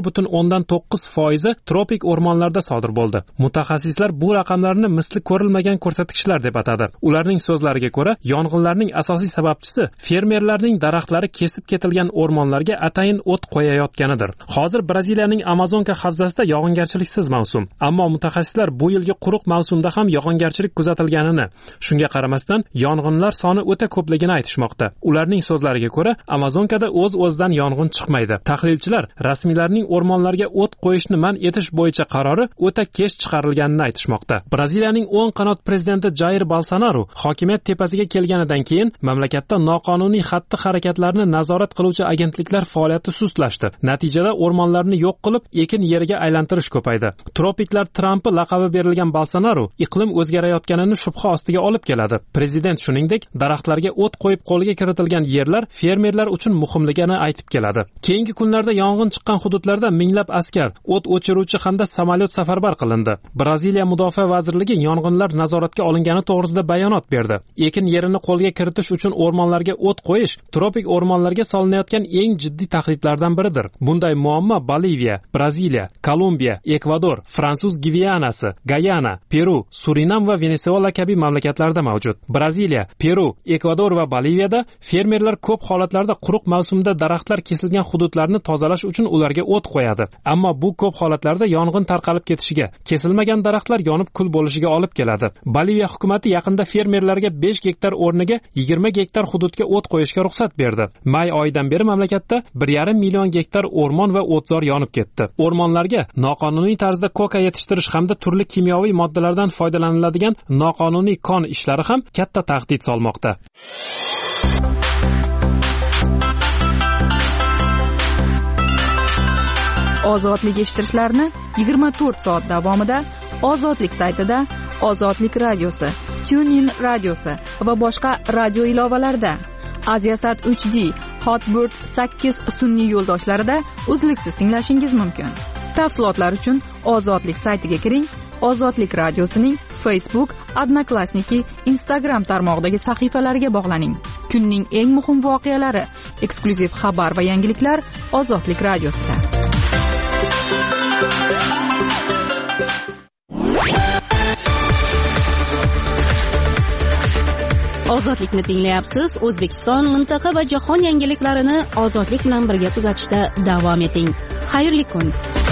51.9% tropik o'rmonlarda sodir bo'ldi. Mutaxassislar bu raqamlarni misli ko'rilmagan ko'rsatkichlar deb atadi. Ularning so'zlariga ko'ra, yong'inlarning asosiy sababchisi fermerlarning daraxtlari kesib ketilgan o'rmonlarga atayin o't qo'yayotganidir. Hozir Braziliyaning Amazonka havzasida yog'ingarchiliksiz mavsum, ammo mutaxassislar bu yilgi quruq mavsumda ham yog'ingarchilik kuzatilganini, shunga qaramasdan yong'inlar soni o'ta ko'pligini aytishmoqda. Ularning so'zlariga ko'ra, Amazonkada o'z-o'zidan yong'in chiqmaydi. Tahlilchilar rasmiylarning o'rmonlarga o't qo'yishni man etish bo'yicha qarori o'ta kech chiqarilganini aytishmoqda. Braziliyaning o'ng qanot prezidenti Jair Bolsonaro hokimiyat tepasiga kelganidan keyin mamlakatda noqonuniy xatti-harakatlarni nazorat qiluvchi agentliklar faoliyati sustlashdi. Natijada o'rmonlarni yo'q qilib, ekin yeriga aylantirish ko'paydi. Tropiklar Trampi laqabi berilgan Bolsonaro iqlim o'zgarayotganini shubha ostiga olib keladi. Prezident shuningdek, daraxtlarga o't qo'yib qo'lga kiritilgan yerlar fermerlar uchun muhimligini aytib keladi. Keyingi kunlarda yong'in chiqqan hududlarda minglab askar, o't o'chiruvchi hamda samolyot safarbar qilindi. Braziliya mudofaa vazirligi yong'inlar nazoratga olingani to'g'risida bayonot berdi. Ekin yerini qo'lga kiritish uchun o'rmonlarga o't qo'yish tropik o'rmonlarga solinayotgan eng jiddiy tahdidlardan biridir. Bunday muammo Boliviya, Braziliya, Kolumbiya, Ekvador, Fransuz Gvianasi, Gayana, Peru, Surinam va Venesuela kabi mamlakatlarda mavjud. Braziliya, Peru, Ekvador va Boliviyada fermerlar ko'p holatlarda quruq mavsumda daraxtlar kesilgan hududlarni tozalash uchun ularga o't qo'yadi. Ammo bu ko'p holatlarda yong'in tarqalib ketishiga, kesilmagan daraxtlar yonib kul bo'lishiga olib keladi. Boliviya hukumatı yaqinda fermerlarga 5 gektar o'rniga 20 gektar hududga o't qo'yishga ruxsat berdi. May oyidan beri mamlakatda 1,5 million gektar o'rmon va o'tzor yonib ketdi. O'rmonlarga noqonuniy tarzda koka yetishtirish hamda turli kimyoviy moddalardan foydalaniladigan noqonuniy kon ishlari ham katta tahdid solmoqda. Ozodlik eshittirishlarni 24 soat davomida Ozodlik saytida, Ozodlik radiosi TuneIn radiosi va boshqa radio ilovalarda, Aziasat 3D, Hotbird 8 sun'iy yo'ldoshlarida uzluksiz tinglashingiz mumkin. Tafsilotlar uchun Ozodlik saytiga kiring. Ozodlik radiosining Facebook, Odnoklassniki, Instagram tarmog'idagi sahifalariga bog'laning. Kunning eng muhim voqealari, eksklyuziv xabar va yangiliklar Ozodlik radiosida. Ozodlikni tinglayapsiz. O'zbekiston, mintaqa va jahon yangiliklarini Ozodlik bilan birga kuzatishda davom eting. Xayrli kun.